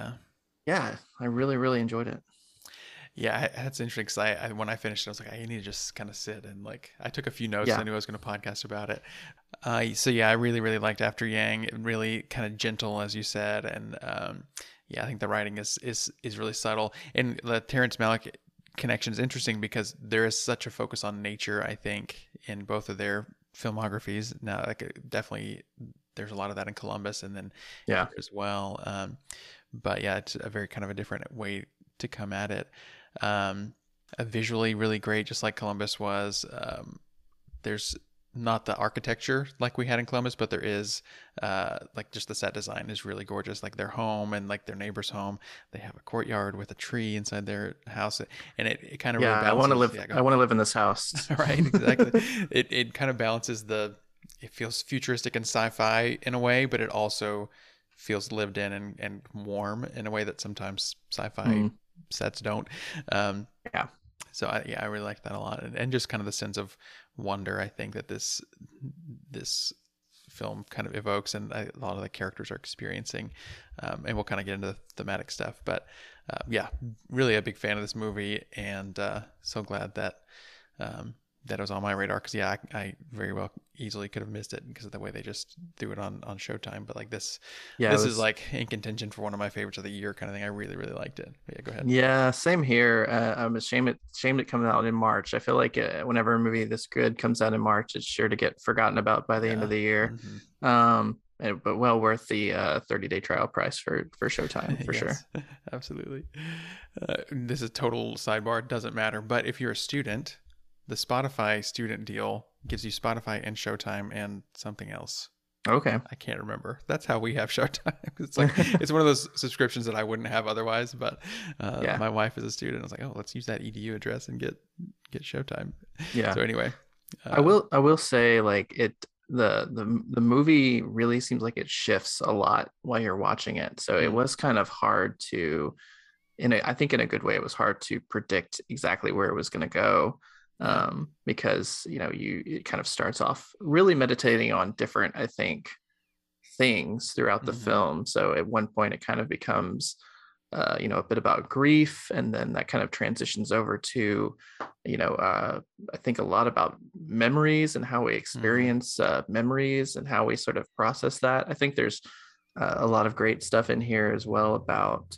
I really, really enjoyed it. Yeah, that's interesting, because I when I finished it, I was like, I need to just kind of sit and like, I took a few notes. I knew I was going to podcast about it. So yeah, I really, really liked After Yang. Really kind of gentle, as you said, and I think the writing is really subtle. And the Terrence Malick connection is interesting because there is such a focus on nature, I think, in both of their filmographies. Now, like, definitely there's a lot of that in Columbus, and then as well. But yeah, it's a very kind of a different way to come at it. Visually really great, just like Columbus was. There's not the architecture like we had in Columbus, but there is like just the set design is really gorgeous. Like their home and like their neighbor's home, they have a courtyard with a tree inside their house, and it kind of really balances. I want to live in this house. Right, exactly. It kind of balances it feels futuristic and sci-fi in a way, but it also feels lived in and warm in a way that sometimes sci-fi sets don't. So I really like that a lot, and just kind of the sense of wonder I think that this film kind of evokes, and a lot of the characters are experiencing, and we'll kind of get into the thematic stuff. But really a big fan of this movie, and so glad that that was on my radar, because I very well easily could have missed it because of the way they just threw it on Showtime. But like this is like in contention for one of my favorites of the year kind of thing. I really, really liked it. But yeah, go ahead. Yeah, same here. I'm ashamed it comes out in March. I feel like whenever a movie this good comes out in March, it's sure to get forgotten about by the end of the year. But well worth the 30-day trial price for Showtime for sure. Absolutely. This is total sidebar, doesn't matter. But if you're a student, the Spotify student deal gives you Spotify and Showtime and something else. Okay. I can't remember. That's how we have Showtime. It's like, it's one of those subscriptions that I wouldn't have otherwise, but my wife is a student. I was like, oh, let's use that EDU address and get Showtime. Yeah. So anyway, I will say, like, the movie really seems like it shifts a lot while you're watching it. So it was kind of hard to, I think in a good way, it was hard to predict exactly where it was going to go. Because it kind of starts off really meditating on different, I think, things throughout the film. So at one point it kind of becomes a bit about grief, and then that kind of transitions over to I think a lot about memories and how we experience memories and how we sort of process that. I think there's a lot of great stuff in here as well about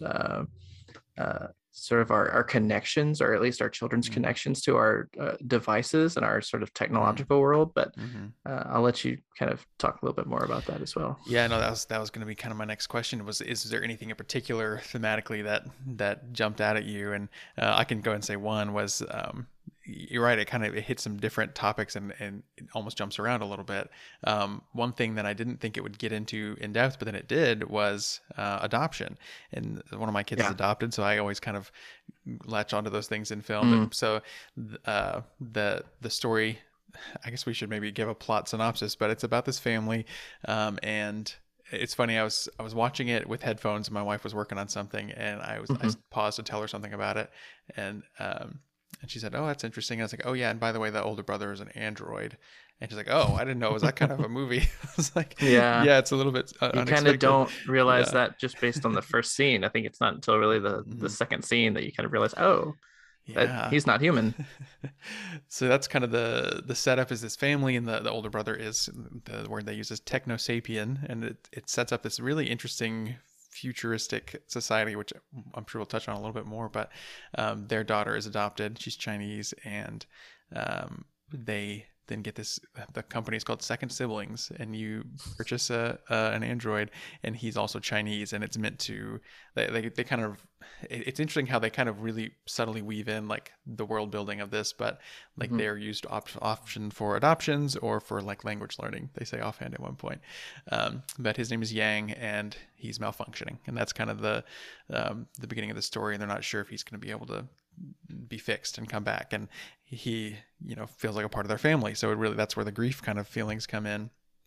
sort of our connections, or at least our children's connections to our devices and our sort of technological world. But I'll let you kind of talk a little bit more about that as well. Yeah, no, that was going to be kind of my next question, is there anything in particular thematically that jumped out at you? And I can go and say one was, you're right, it hits some different topics and it almost jumps around a little bit. One thing that I didn't think it would get into in depth, but then it did, was adoption. And one of my kids is adopted, so I always kind of latch onto those things in film. And so the story, I guess we should maybe give a plot synopsis, but it's about this family, and it's funny. I was watching it with headphones, and my wife was working on something, and I paused to tell her something about it, and she said, "Oh, that's interesting." And I was like, "Oh yeah, and by the way, the older brother is an android." And she's like, "Oh, I didn't know it was that kind of a movie." I was like, "Yeah, it's a little bit unexpected." You kind of don't realize that just based on the first scene. I think it's not until really the second scene that you kind of realize, "Oh, he's not human. So that's kind of the setup, is this family, and the older brother is, the word they use is technosapien, and it sets up this really interesting futuristic society, which I'm sure we'll touch on a little bit more. But their daughter is adopted. She's Chinese, and they then get this. The company is called Second Siblings, and you purchase an android, and he's also Chinese, and it's meant to. They kind of. It's interesting how they kind of really subtly weave in like the world building of this, but like they're used option for adoptions or for like language learning. They say offhand at one point. But his name is Yang, and he's malfunctioning, and that's kind of the beginning of the story. And they're not sure if he's going to be able to be fixed and come back, and he feels like a part of their family, so that's where the grief kind of feelings come in.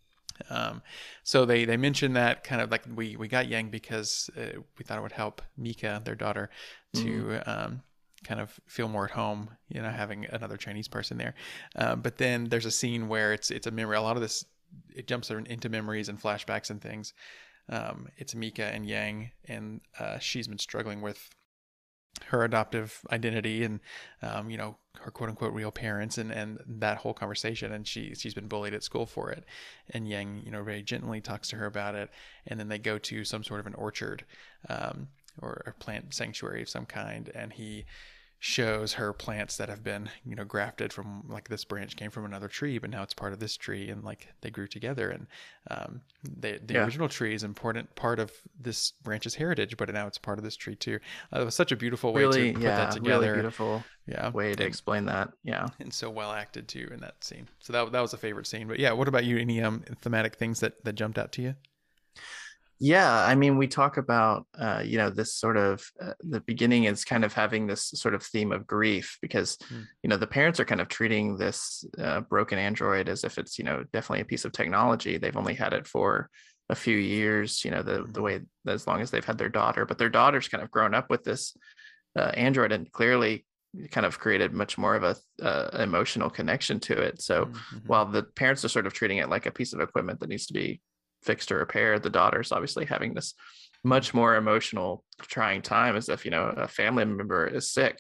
So they mentioned that kind of like we got Yang because we thought it would help Mika, their daughter, to kind of feel more at home, having another Chinese person there. But then there's a scene where it's a memory. A lot of this, it jumps into memories and flashbacks and things. It's Mika and Yang, and she's been struggling with her adoptive identity and her quote unquote real parents and that whole conversation, and she's been bullied at school for it, and Yang very gently talks to her about it, and then they go to some sort of an orchard or a plant sanctuary of some kind, and he shows her plants that have been grafted from, like, this branch came from another tree, but now it's part of this tree, and like they grew together, and the original tree is an important part of this branch's heritage, but now it's part of this tree too. It was such a beautiful way to put that together. Really beautiful way to explain that. And so well acted too in that scene. So that was a favorite scene. But yeah, what about you? Any thematic things that jumped out to you? Yeah, I mean, we talk about, this sort of, the beginning is kind of having this sort of theme of grief, because, the parents are kind of treating this broken android as if it's, definitely a piece of technology. They've only had it for a few years, the way, as long as they've had their daughter, but their daughter's kind of grown up with this android and clearly kind of created much more of a emotional connection to it. So while the parents are sort of treating it like a piece of equipment that needs to be fixed or repaired, the daughter's obviously having this much more emotional, trying time, as if a family member is sick.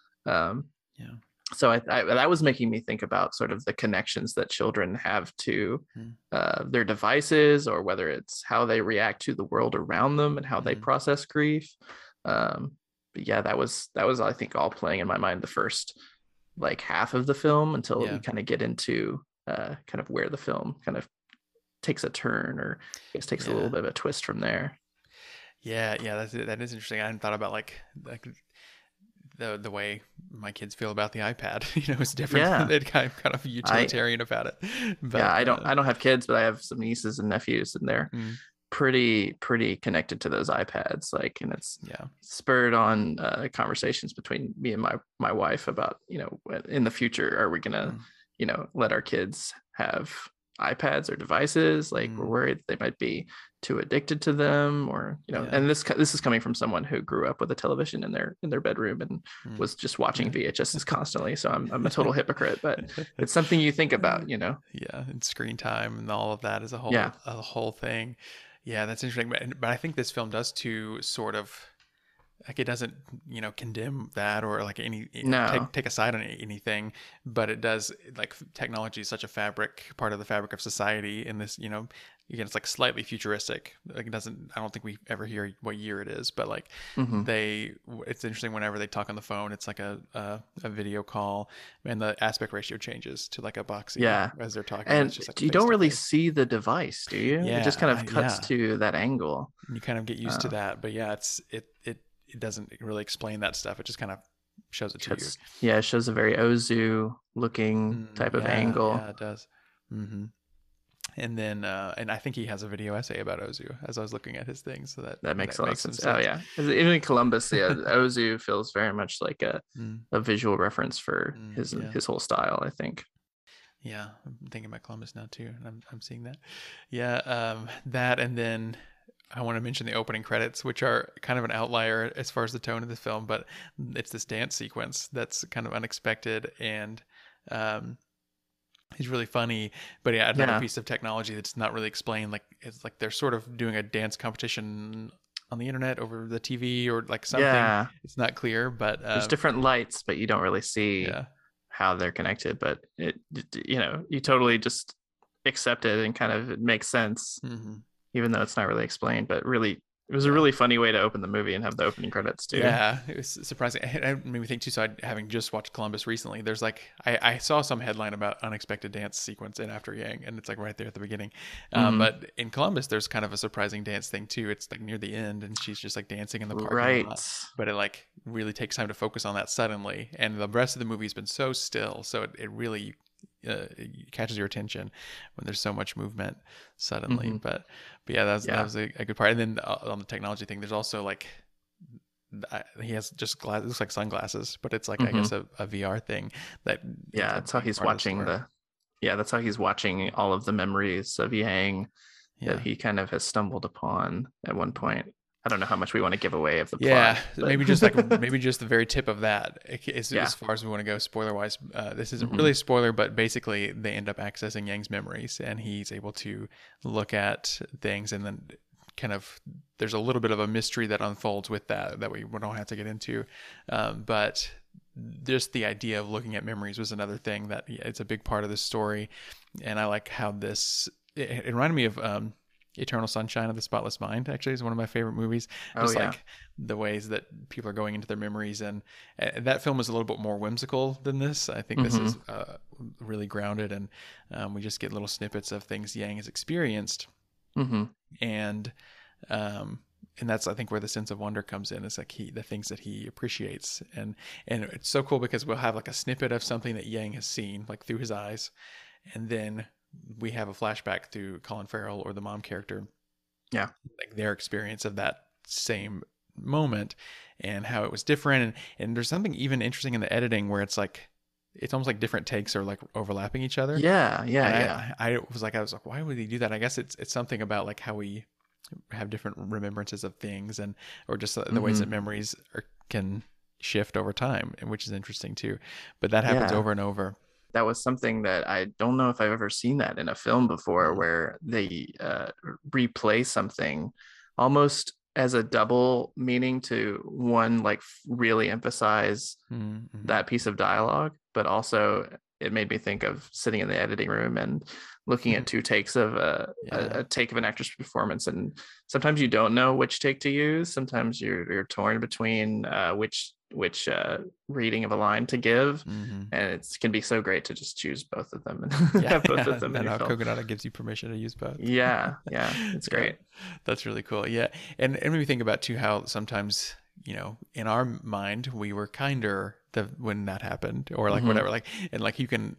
So I that was making me think about sort of the connections that children have to their devices, or whether it's how they react to the world around them and how they process grief. But yeah, that was I think all playing in my mind the first like half of the film, until we kind of get into kind of where the film kind of takes a turn, or I guess takes a little bit of a twist from there. That is interesting. I hadn't thought about like the way my kids feel about the iPad. It's different. They're kind of utilitarian about it. But, I don't have kids, but I have some nieces and nephews, and they're pretty connected to those iPads. Like, and it's spurred on conversations between me and my wife about, in the future, are we gonna let our kids have iPads or devices? Like, we're worried they might be too addicted to them, or and this is coming from someone who grew up with a television in their bedroom and was just watching VHSs constantly. So I'm a total hypocrite, but it's something you think about, and screen time and all of that is a whole thing. That's interesting. But I think this film does too, sort of, like, it doesn't condemn that, or like take a side on anything, but it does, like, technology is such a part of the fabric of society in this, again, it's like slightly futuristic. Like, I don't think we ever hear what year it is, but like it's interesting whenever they talk on the phone, it's like a video call, and the aspect ratio changes to like a boxy as they're talking, and it's just like you don't really see the device, do you? It just kind of cuts to that angle, and you kind of get used to that. But it doesn't really explain that stuff. It just kind of shows it to you. Yeah, it shows a very Ozu looking type of angle. Yeah, it does. And then, and I think he has a video essay about Ozu as I was looking at his thing. So that makes a lot of sense. Oh yeah, even in Columbus, Ozu feels very much like a visual reference for his whole style, I think. Yeah, I'm thinking about Columbus now too, and I'm seeing that. Yeah, that, and then I want to mention the opening credits, which are kind of an outlier as far as the tone of the film, but it's this dance sequence that's kind of unexpected, and it's really funny. But another piece of technology that's not really explained. Like, it's like they're sort of doing a dance competition on the internet over the TV or like something. Yeah. It's not clear, but there's different lights, but you don't really see how they're connected. But it, you know, you totally just accept it and kind of it makes sense, even though it's not really explained. But really, it was a really funny way to open the movie and have the opening credits too. Yeah, it was surprising. It made me think too. So having just watched Columbus recently, there's like I saw some headline about unexpected dance sequence in After Yang, and it's like right there at the beginning. But in Columbus, there's kind of a surprising dance thing too. It's like near the end, and she's just like dancing in the parking lot. But it like really takes time to focus on that suddenly, and the rest of the movie's been so still, so it really it catches your attention when there's so much movement suddenly. But yeah, that was a good part. And then on the technology thing, there's also like he has just glasses, it looks like sunglasses, but it's like I guess a VR thing that that's how he's watching that's how he's watching all of the memories of Yang that he kind of has stumbled upon at one point. I don't know how much we want to give away of the plot. Yeah, maybe just the very tip of that. As far as we want to go, spoiler wise, this isn't really a spoiler, but basically they end up accessing Yang's memories, and he's able to look at things, and then kind of there's a little bit of a mystery that unfolds with that we don't have to get into, but just the idea of looking at memories was another thing that it's a big part of the story, and I like how it reminded me of Eternal Sunshine of the Spotless Mind. Actually, is one of my favorite movies. Just like the ways that people are going into their memories, and that film is a little bit more whimsical than this. I think this is really grounded, and we just get little snippets of things Yang has experienced, and that's I think where the sense of wonder comes in. It's like the things that he appreciates, and it's so cool because we'll have like a snippet of something that Yang has seen like through his eyes, and then we have a flashback through Colin Farrell or the mom character. Yeah. Like their experience of that same moment and how it was different. And there's something even interesting in the editing where it's almost like different takes are like overlapping each other. Yeah. I was like, why would he do that? I guess it's something about like how we have different remembrances of things or just the ways that memories can shift over time, which is interesting too. But that happens over and over. That was something that I don't know if I've ever seen that in a film before, where they replay something almost as a double meaning to one, like really emphasize that piece of dialogue, but also it made me think of sitting in the editing room and looking at two takes of a take of an actor's performance, and sometimes you don't know which take to use. Sometimes you're torn between which reading of a line to give, and it can be so great to just choose both of them and have both of them. And how Kogonada gives you permission to use both. It's great. That's really cool. Yeah, and made me think about too how sometimes, you know, in our mind we were kinder when that happened, or like whatever, like, and like you can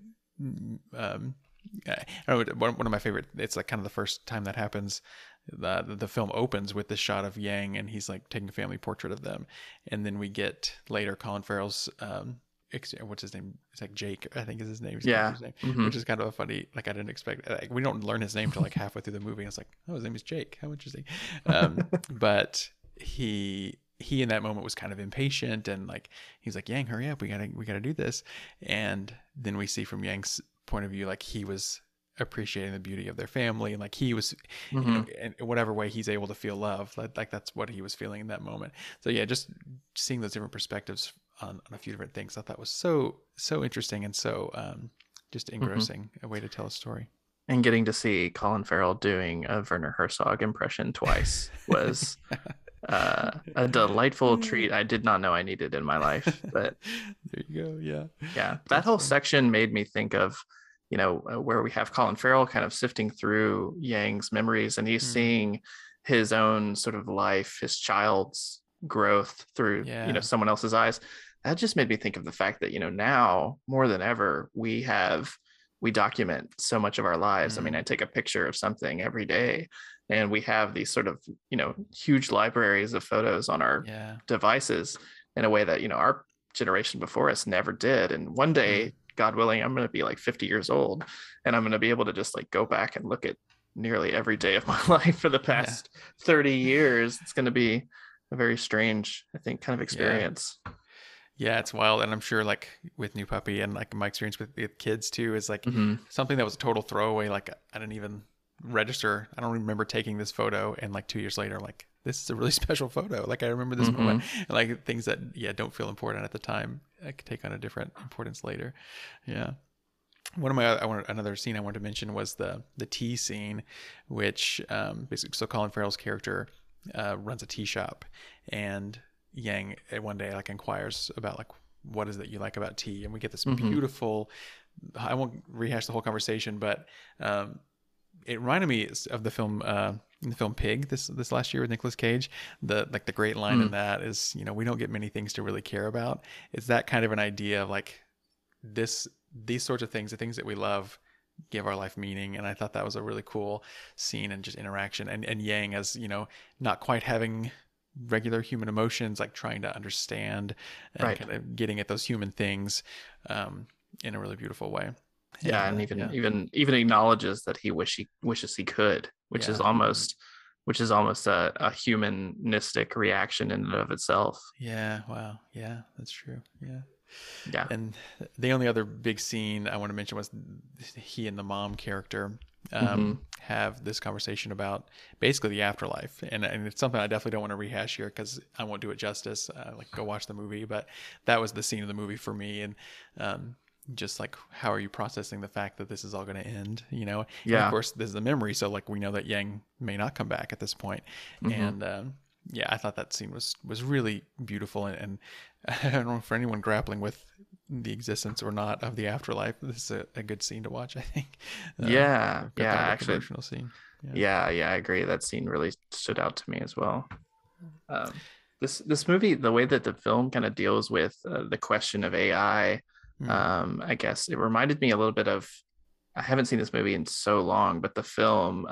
I don't know, one of my favorite, it's like kind of the first time that happens, the film opens with this shot of Yang and he's like taking a family portrait of them, and then we get later Colin Farrell's what's his name, it's like Jake, I think is his name, which is kind of a funny, like I didn't expect, like, we don't learn his name till like halfway through the movie, and it's like, oh, his name is Jake, how interesting. But he in that moment was kind of impatient, and like he's like, Yang, hurry up, we gotta do this. And then we see from Yang's point of view, like he was appreciating the beauty of their family, and like he was, you know, in whatever way he's able to feel love, like that's what he was feeling in that moment. So yeah, just seeing those different perspectives on a few different things, I thought was so interesting and so just engrossing a way to tell a story. And getting to see Colin Farrell doing a Werner Herzog impression twice was a delightful treat I did not know I needed in my life. But there you go. Yeah, that whole section made me think of, you know, where we have Colin Farrell kind of sifting through Yang's memories, and he's seeing his own sort of life, his child's growth through you know, someone else's eyes. That just made me think of the fact that, you know, now more than ever we document so much of our lives. I mean, I take a picture of something every day, and we have these sort of, you know, huge libraries of photos on our devices in a way that, you know, our generation before us never did. And one day, God willing, I'm going to be like 50 years old, and I'm going to be able to just like go back and look at nearly every day of my life for the past 30 years. It's going to be a very strange, I think, kind of experience. Yeah, it's wild. And I'm sure like with New Puppy and like my experience with kids too is like something that was a total throwaway. Like I didn't even register. I don't remember taking this photo, and like 2 years later, like, this is a really special photo. Like, I remember this moment, and like things that don't feel important at the time, I could take on a different importance later. Yeah. Another scene I wanted to mention was the tea scene, which basically, so Colin Farrell's character runs a tea shop, and Yang one day like inquires about like, what is it you like about tea, and we get this beautiful. I won't rehash the whole conversation, but it reminded me of the film Pig this last year with Nicolas Cage. The great line in that is, we don't get many things to really care about. It's that kind of an idea of like these sorts of things, the things that we love, give our life meaning. And I thought that was a really cool scene and just interaction. And Yang, as not quite having regular human emotions, like trying to understand and kind of getting at those human things in a really beautiful way. Yeah, and even acknowledges that he wishes he could, which is almost a humanistic reaction in and of itself. Yeah, wow. Yeah, that's true. Yeah. Yeah. And the only other big scene I want to mention was he and the mom character have this conversation about basically the afterlife. And it's something I definitely don't want to rehash here because I won't do it justice. Like, go watch the movie. But that was the scene of the movie for me. And just like, how are you processing the fact that this is all going to end? Yeah. And of course, this is a memory. So like, we know that Yang may not come back at this point. And I thought that scene was really beautiful. And I don't know, for anyone grappling with the existence or not of the afterlife, this is a good scene to watch, I think. Actually, emotional scene. Yeah, I agree. That scene really stood out to me as well. This movie, the way that the film kind of deals with the question of AI, I guess it reminded me a little bit of, I haven't seen this movie in so long, but the film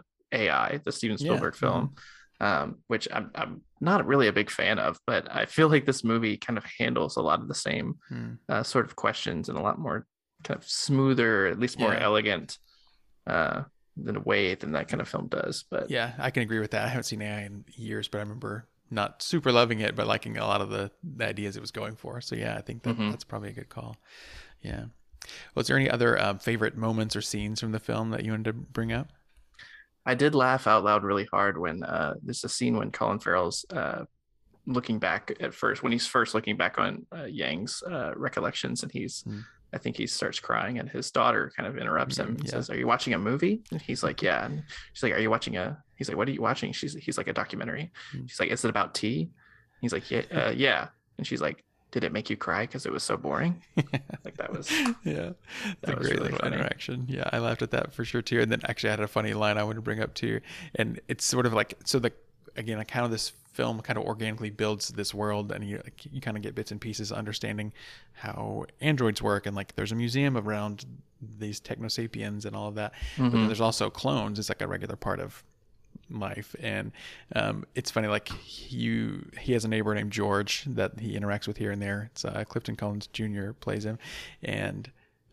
AI, the Steven Spielberg film, which I'm not really a big fan of, but I feel like this movie kind of handles a lot of the same sort of questions in a lot more kind of smoother, at least more elegant in a way than that kind of film does. But yeah, I can agree with that. I haven't seen AI in years, but I remember not super loving it, but liking a lot of the ideas it was going for. So yeah, I think that's probably a good call. Yeah. Well, is there any other favorite moments or scenes from the film that you wanted to bring up? I did laugh out loud really hard when there's a scene when Colin Farrell's looking back when he's first looking back on Yang's recollections, and I think he starts crying, and his daughter kind of interrupts him and says, "Are you watching a movie?" And he's like, "Yeah." And she's like, "Are you watching he's like, "What are you watching?" He's like, "A documentary." She's like, "Is it about tea?" He's like, "Yeah, yeah." And she's like, "Did it make you cry because it was so boring?" Like, that was that was a great really little interaction. Yeah, I laughed at that for sure too. And then actually I had a funny line I wanted to bring up too. And it's sort of like, so again, like, kind of this film kind of organically builds this world, and you kind of get bits and pieces understanding how androids work, and like there's a museum around these technosapiens and all of that. But then there's also clones. It's like a regular part of life. And it's funny, like he has a neighbor named George that he interacts with here and there. It's Clifton Collins Jr. plays him, and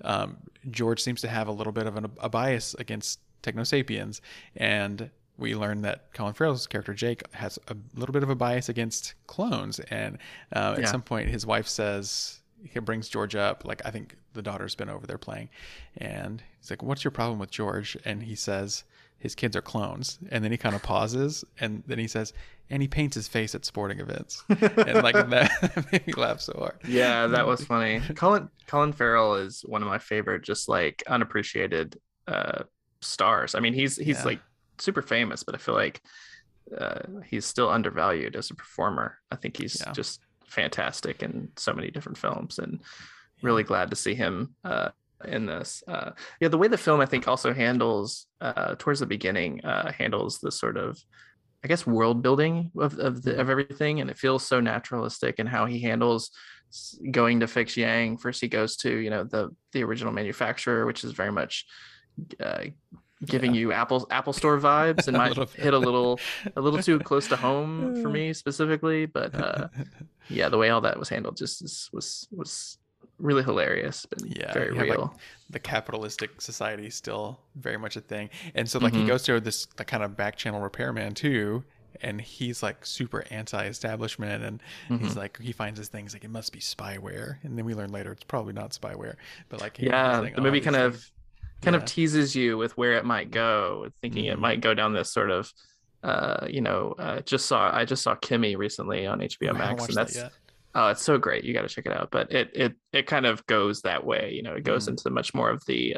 George seems to have a little bit of a bias against technosapiens, and we learn that Colin Farrell's character Jake has a little bit of a bias against clones. And at some point his wife says, he brings George up, like, I think the daughter's been over there playing, and he's like, "What's your problem with George?" And he says his kids are clones. And then he kind of pauses, and then he says, "And he paints his face at sporting events." And like, that made me laugh so hard. Yeah, that was funny. Colin Farrell is one of my favorite, just like unappreciated stars. I mean, he's like super famous, but I feel like he's still undervalued as a performer. I think he's just fantastic in so many different films, and really glad to see him in this. The way the film, I think, also handles towards the beginning, handles the sort of, I guess, world building of everything, and it feels so naturalistic. And how he handles going to fix Yang. First, he goes to the original manufacturer, which is very much giving you Apple Store vibes, and might hit a little too close to home for me specifically. But the way all that was handled just was really hilarious, but very real. Like, the capitalistic society is still very much a thing. And so like he goes to this kind of back channel repairman too, and he's like super anti-establishment, and he's like, he finds this thing, he's like, it must be spyware, and then we learn later it's probably not spyware, but like the movie kind of kind of teases you with where it might go, thinking it might go down this sort of I just saw Kimmy recently on HBO Max, and that's it's so great. You got to check it out. But it kind of goes that way. It goes into much more of the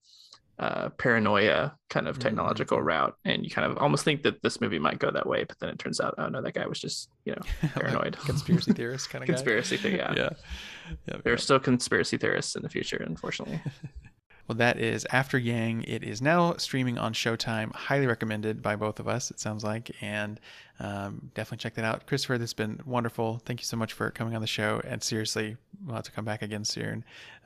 paranoia kind of technological route, and you kind of almost think that this movie might go that way, but then it turns out, oh no, that guy was just paranoid. Like conspiracy theorist kind of conspiracy thing. Yeah. There are still conspiracy theorists in the future, unfortunately. Well, that is After Yang. It is now streaming on Showtime. Highly recommended by both of us, it sounds like. And definitely check that out. Christopher, this has been wonderful. Thank you so much for coming on the show. And seriously, we'll have to come back again soon.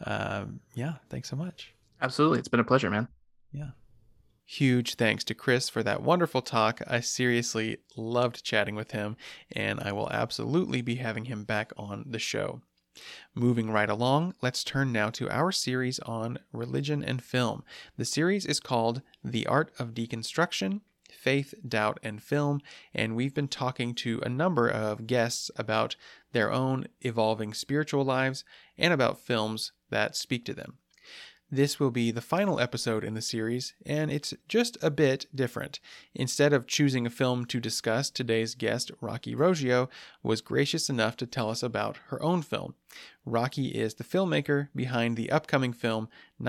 Thanks so much. Absolutely. It's been a pleasure, man. Yeah. Huge thanks to Chris for that wonderful talk. I seriously loved chatting with him, and I will absolutely be having him back on the show. Moving right along, let's turn now to our series on religion and film. The series is called The Art of Deconstruction, Faith, Doubt, and Film, and we've been talking to a number of guests about their own evolving spiritual lives and about films that speak to them. This will be the final episode in the series, and it's just a bit different. Instead of choosing a film to discuss, today's guest, Rocky Roggio, was gracious enough to tell us about her own film. Rocky is the filmmaker behind the upcoming film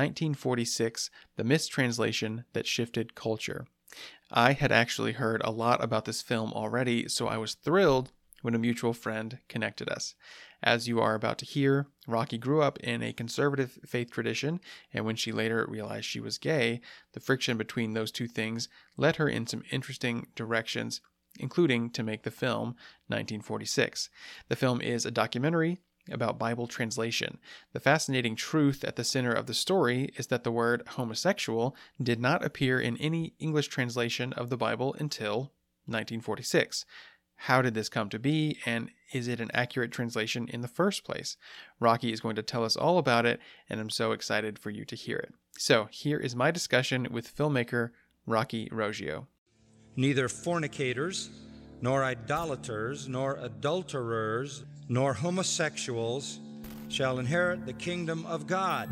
1946, The Mistranslation That Shifted Culture. I had actually heard a lot about this film already, so I was thrilled when a mutual friend connected us. As you are about to hear, Rocky grew up in a conservative faith tradition, and when she later realized she was gay, the friction between those two things led her in some interesting directions, including to make the film 1946. The film is a documentary about Bible translation. The fascinating truth at the center of the story is that the word homosexual did not appear in any English translation of the Bible until 1946. How did this come to be, and is it an accurate translation in the first place? Rocky is going to tell us all about it, and I'm so excited for you to hear it. So here is my discussion with filmmaker Rocky Roggio. Neither fornicators, nor idolaters, nor adulterers, nor homosexuals shall inherit the kingdom of God.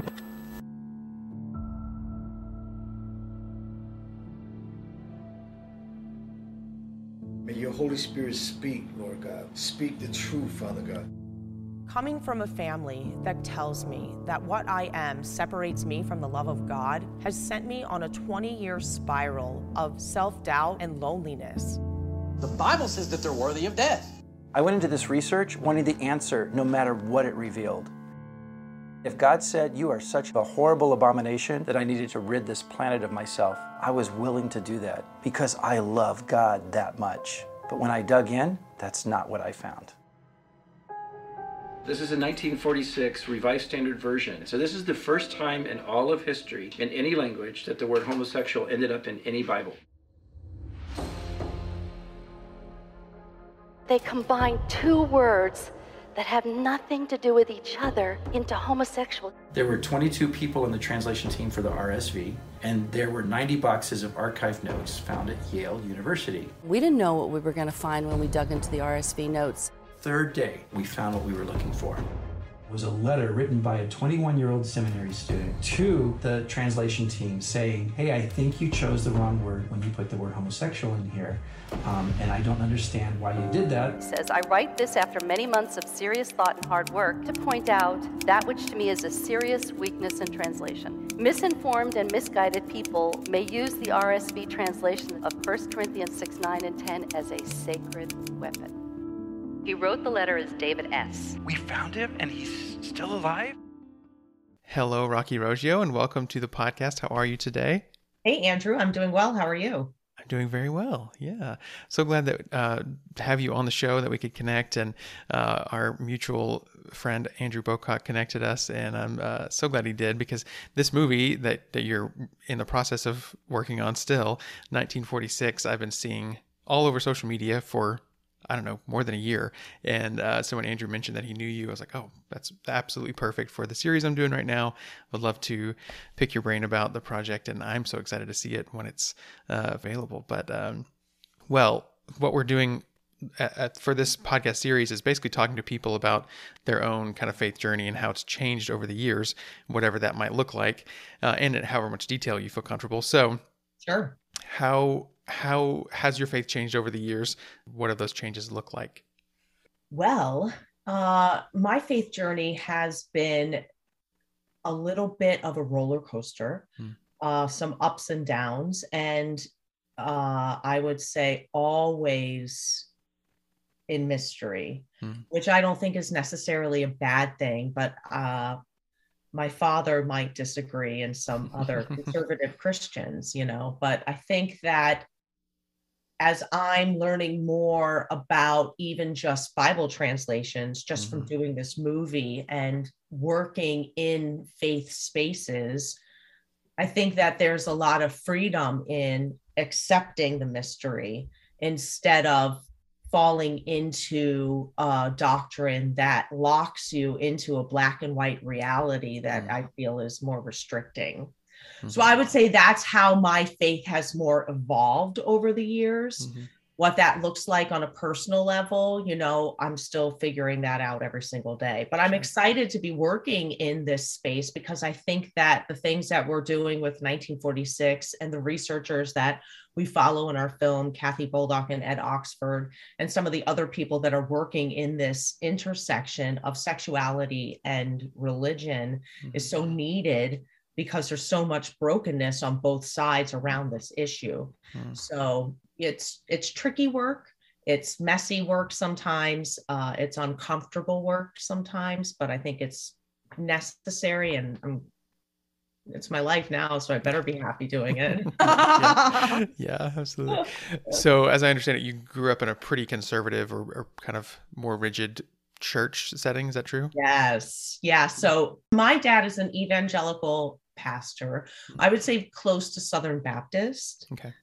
May your Holy Spirit speak, Lord God. Speak the truth, Father God. Coming from a family that tells me that what I am separates me from the love of God has sent me on a 20-year spiral of self-doubt and loneliness. The Bible says that they're worthy of death. I went into this research wanting the answer no matter what it revealed. If God said, you are such a horrible abomination that I needed to rid this planet of myself, I was willing to do that because I love God that much. But when I dug in, that's not what I found. This is a 1946 Revised Standard Version. So this is the first time in all of history, in any language, that the word homosexual ended up in any Bible. They combine two words that have nothing to do with each other into homosexual. There were 22 people in the translation team for the RSV, and there were 90 boxes of archive notes found at Yale University. We didn't know what we were going to find when we dug into the RSV notes. Third day, we found what we were looking for. It was a letter written by a 21-year-old seminary student to the translation team saying, hey, I think you chose the wrong word when you put the word homosexual in here, and I don't understand why you did that. He says, I write this after many months of serious thought and hard work to point out that which to me is a serious weakness in translation. Misinformed and misguided people may use the RSV translation of 1 Corinthians 6, 9, and 10 as a sacred weapon. He wrote the letter as David S. We found him, and he's still alive? Hello, Rocky Roggio, and welcome to the podcast. How are you today? Hey, Andrew. I'm doing well. How are you? I'm doing very well. Yeah. So glad that to have you on the show, that we could connect, and our mutual friend Andrew Bocock connected us, and I'm so glad he did, because this movie that you're in the process of working on still, 1946, I've been seeing all over social media for I don't know, more than a year. And so when Andrew mentioned that he knew you, I was like, oh, that's absolutely perfect for the series I'm doing right now. Would love to pick your brain about the project, and I'm so excited to see it when it's available. But, well, what we're doing for this podcast series is basically talking to people about their own kind of faith journey and how it's changed over the years, whatever that might look like, and in however much detail you feel comfortable. So, sure. How has your faith changed over the years? What do those changes look like? Well, my faith journey has been a little bit of a roller coaster, some ups and downs, and I would say always in mystery, which I don't think is necessarily a bad thing, but my father might disagree and some other conservative Christians, but I think that as I'm learning more about even just Bible translations, just from doing this movie and working in faith spaces, I think that there's a lot of freedom in accepting the mystery instead of falling into a doctrine that locks you into a black and white reality that I feel is more restricting. So I would say that's how my faith has more evolved over the years. What that looks like on a personal level, I'm still figuring that out every single day. But I'm excited to be working in this space because I think that the things that we're doing with 1946 and the researchers that we follow in our film, Kathy Boldock and Ed Oxford, and some of the other people that are working in this intersection of sexuality and religion is so needed because there's so much brokenness on both sides around this issue. So it's tricky work. It's messy work sometimes. It's uncomfortable work sometimes, but I think it's necessary and it's my life now, so I better be happy doing it. Yeah, absolutely. So as I understand it, you grew up in a pretty conservative or kind of more rigid church setting. Is that true? Yes. Yeah. So my dad is an evangelical pastor. I would say close to Southern Baptist. Okay.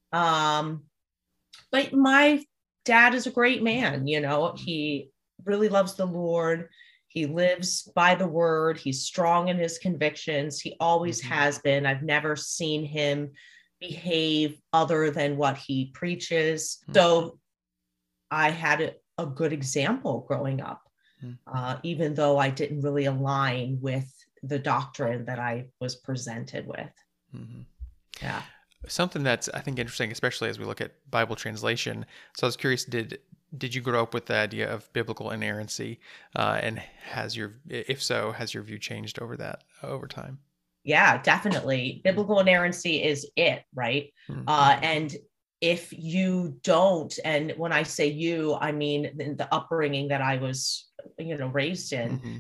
But my dad is a great man. He really loves the Lord. He lives by the word. He's strong in his convictions. He always has been. I've never seen him behave other than what he preaches. So I had a good example growing up, even though I didn't really align with the doctrine that I was presented with. Yeah. Something that's, I think, interesting, especially as we look at Bible translation. So I was curious, did you grow up with the idea of biblical inerrancy? And if so, has your view changed over time? Yeah, definitely. Biblical inerrancy is it, right? And if you don't, and when I say you, I mean the upbringing that I was, raised in,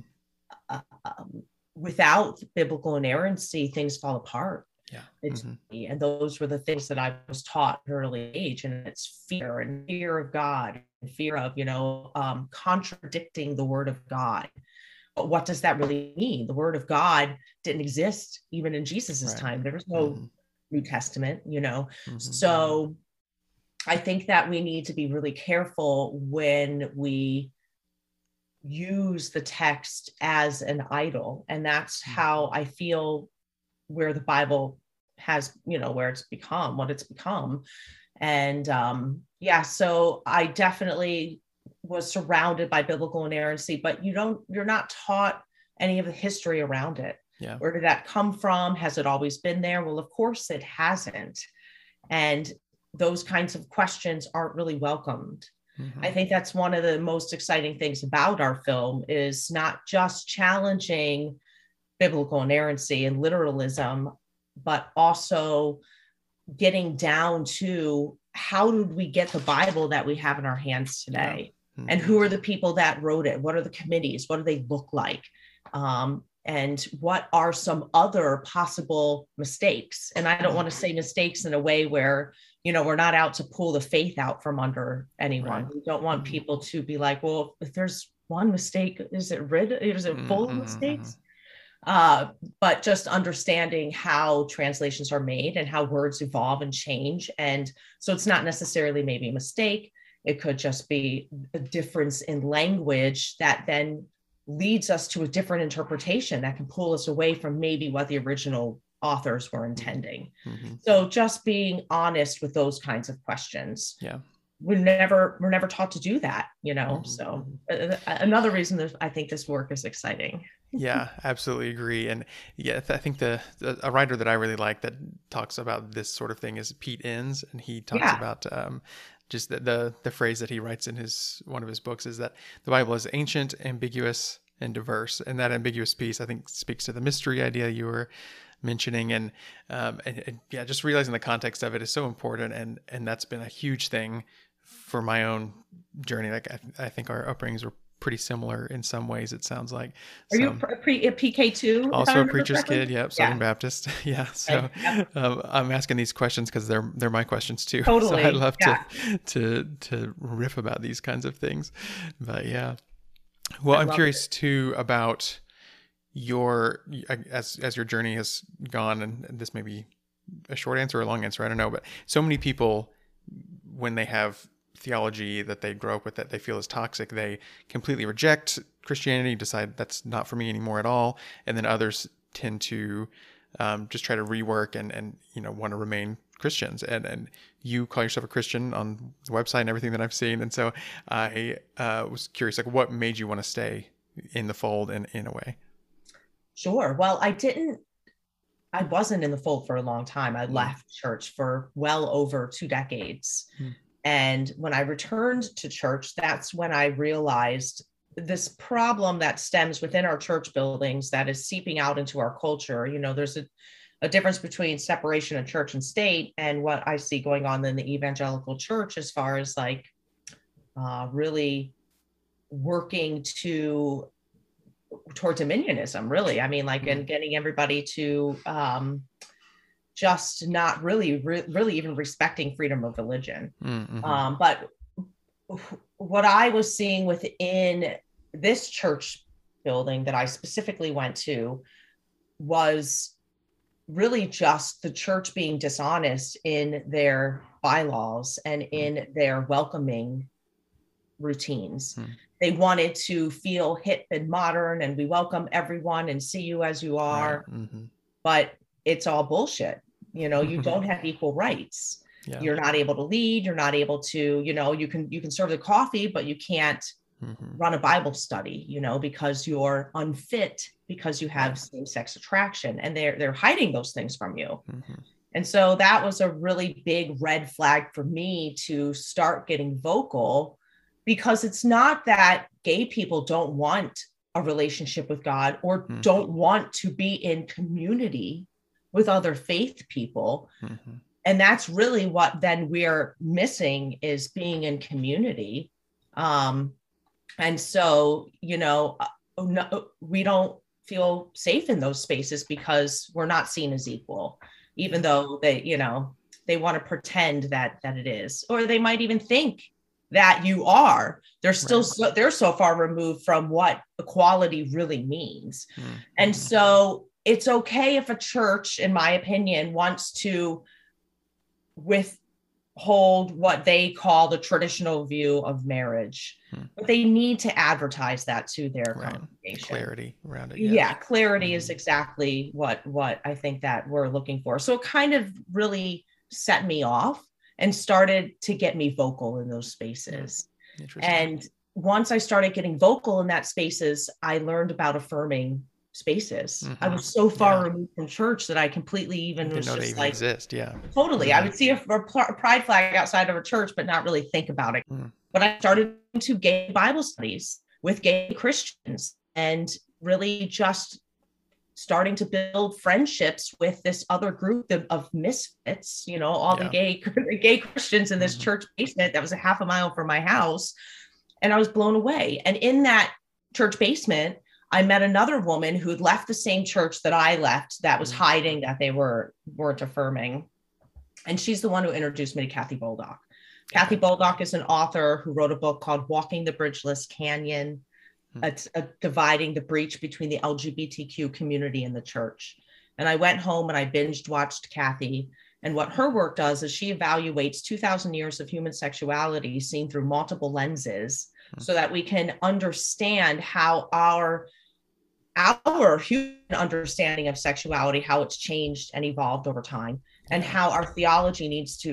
without biblical inerrancy, things fall apart. Yeah. And those were the things that I was taught at an early age. And it's fear of God and fear of, contradicting the word of God. But what does that really mean? The word of God didn't exist even in Jesus's time. There was no New Testament, So I think that we need to be really careful when we use the text as an idol. And that's how I feel where the Bible has, where it's become what it's become. And so I definitely was surrounded by biblical inerrancy, but you're not taught any of the history around it. Yeah. Where did that come from? Has it always been there? Well, of course it hasn't. And those kinds of questions aren't really welcomed. I think that's one of the most exciting things about our film is not just challenging biblical inerrancy and literalism, but also getting down to how did we get the Bible that we have in our hands today? Yeah. And who are the people that wrote it? What are the committees? What do they look like? And what are some other possible mistakes? And I don't want to say mistakes in a way where, we're not out to pull the faith out from under anyone. Right. We don't want people to be like, well, if there's one mistake, is it full of mistakes? But just understanding how translations are made and how words evolve and change. And so it's not necessarily maybe a mistake. It could just be a difference in language that then leads us to a different interpretation that can pull us away from maybe what the original authors were intending. So just being honest with those kinds of questions. Yeah. we're never taught to do that, So another reason that I think this work is exciting. Yeah, absolutely agree. And yeah, I think a writer that I really like that talks about this sort of thing is Pete Enns, and he talks about just the phrase that he writes in one of his books is that the Bible is ancient, ambiguous, and diverse. And that ambiguous piece, I think, speaks to the mystery idea you were mentioning, and yeah, just realizing the context of it is so important, and that's been a huge thing for my own journey. Like I think our upbringings were pretty similar in some ways, it sounds like. Are you a PK too? Also a preacher's kid, Southern Baptist. Yeah. So I'm asking these questions because they're my questions too. Totally. So I'd love to riff about these kinds of things. But yeah. Well, I'm curious too about as your journey has gone, and this may be a short answer or a long answer, I don't know, but so many people, when they have theology that they grow up with that they feel is toxic, they completely reject Christianity, decide that's not for me anymore at all, and then others tend to just try to rework and want to remain Christians. And you call yourself a Christian on the website and everything that I've seen, and so I was curious, like, what made you want to stay in the fold in a way? Sure. Well, I wasn't in the fold for a long time. I left church for well over 2 decades. And when I returned to church, that's when I realized this problem that stems within our church buildings that is seeping out into our culture. There's a difference between separation of church and state, and what I see going on in the evangelical church as far as like really working toward dominionism, really. I mean, like, and getting everybody to just not really even respecting freedom of religion. But what I was seeing within this church building that I specifically went to was really just the church being dishonest in their bylaws and in their welcoming routines. They wanted to feel hip and modern, and we welcome everyone and see you as you are. But it's all bullshit. You don't have equal rights. You're not able to lead. You're not able to, you can serve the coffee, but you can't run a Bible study, because you're unfit, because you have same-sex attraction, and they're hiding those things from you. And so that was a really big red flag for me to start getting vocal, because it's not that gay people don't want a relationship with God or don't want to be in community with other faith people. And that's really what then we're missing, is being in community. And so, we don't feel safe in those spaces because we're not seen as equal, even though they want to pretend that it is, or they might even think that you are. They're still they're so far removed from what equality really means. And so it's okay if a church, in my opinion, wants to withhold what they call the traditional view of marriage, but they need to advertise that to their congregation. Clarity around it. Yeah, clarity is exactly what I think that we're looking for. So it kind of really set me off and started to get me vocal in those spaces. And once I started getting vocal in that spaces, I learned about affirming spaces. I was so far removed from church that I completely even was just even like, exist. Totally. I would see a pride flag outside of a church, but not really think about it. But I started to gay Bible studies with gay Christians, and really just starting to build friendships with this other group of misfits, all the gay Christians in this church basement that was a half a mile from my house. And I was blown away. And in that church basement, I met another woman who had left the same church that I left, that was hiding that they weren't affirming. And she's the one who introduced me to Kathy Boldock. Kathy Boldock is an author who wrote a book called Walking the Bridgeless Canyon. It's dividing the breach between the LGBTQ community and the church. And I went home and I binged watched Kathy. And what her work does is she evaluates 2,000 years of human sexuality seen through multiple lenses, so that we can understand how our human understanding of sexuality, how it's changed and evolved over time, and how our theology needs to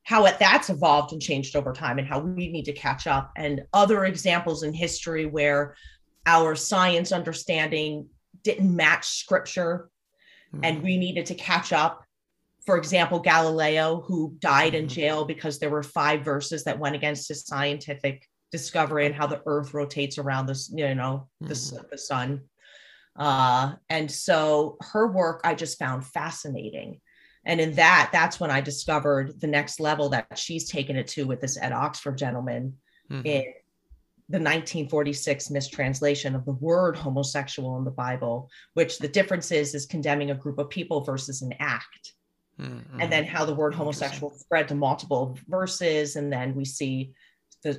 that's evolved and changed over time and how we need to catch up, and other examples in history where our science understanding didn't match scripture and we needed to catch up. For example, Galileo, who died in jail because there were 5 verses that went against his scientific discovery and how the earth rotates around this, the sun. And so her work I just found fascinating. And in that's when I discovered the next level that she's taken it to with this Ed Oxford gentleman in the 1946 mistranslation of the word homosexual in the Bible, which the difference is condemning a group of people versus an act. And then how the word homosexual spread to multiple verses. And then we see the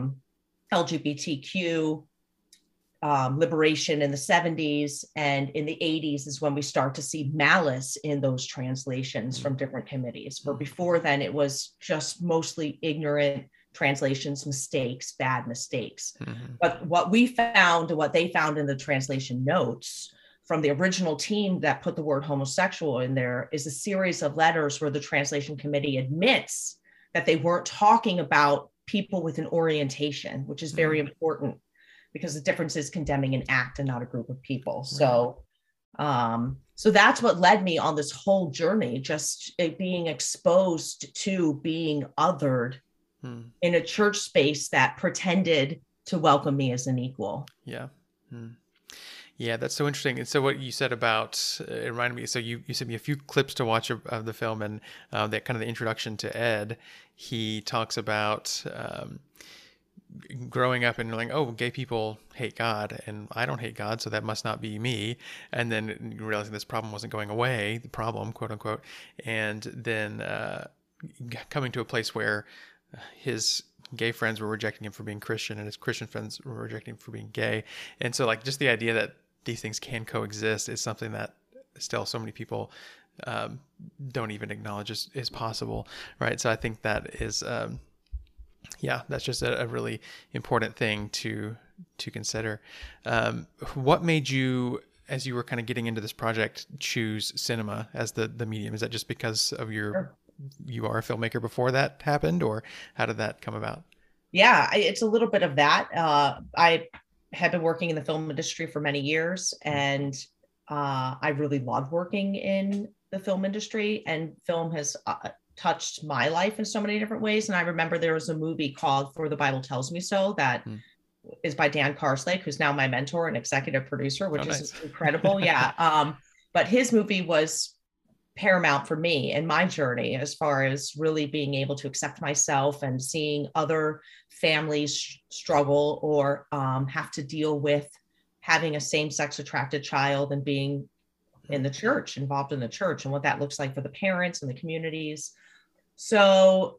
LGBTQ liberation in the 70s, and in the 80s is when we start to see malice in those translations from different committees, where before then it was just mostly ignorant translations, mistakes, bad mistakes. But what we found and what they found in the translation notes from the original team that put the word homosexual in there is a series of letters where the translation committee admits that they weren't talking about people with an orientation, which is very important, because the difference is condemning an act and not a group of people. So that's what led me on this whole journey, just being exposed to being othered in a church space that pretended to welcome me as an equal. Yeah. Yeah, that's so interesting. And so what you said about, it reminded me, so you sent me a few clips to watch of the film, and that kind of the introduction to Ed. He talks about growing up and like, oh, gay people hate God and I don't hate God, so that must not be me. And then realizing this problem wasn't going away, the problem, quote unquote. And then coming to a place where his gay friends were rejecting him for being Christian and his Christian friends were rejecting him for being gay. And so like just the idea that these things can coexist is something that still so many people don't even acknowledge is possible, right? So I think that is, that's just a really important thing to consider. What made you, as you were kind of getting into this project, choose cinema as the medium? Is that just because of you are a filmmaker before that happened, or how did that come about? Yeah, it's a little bit of that. I had been working in the film industry for many years, and I really love working in the film industry, and film has touched my life in so many different ways. And I remember there was a movie called For the Bible Tells Me So that is by Dan Karslake, who's now my mentor and executive producer, which is incredible. Yeah. But his movie was paramount for me in my journey, as far as really being able to accept myself and seeing other families struggle or have to deal with having a same-sex attracted child and being in the church, involved in the church, and what that looks like for the parents and the communities. So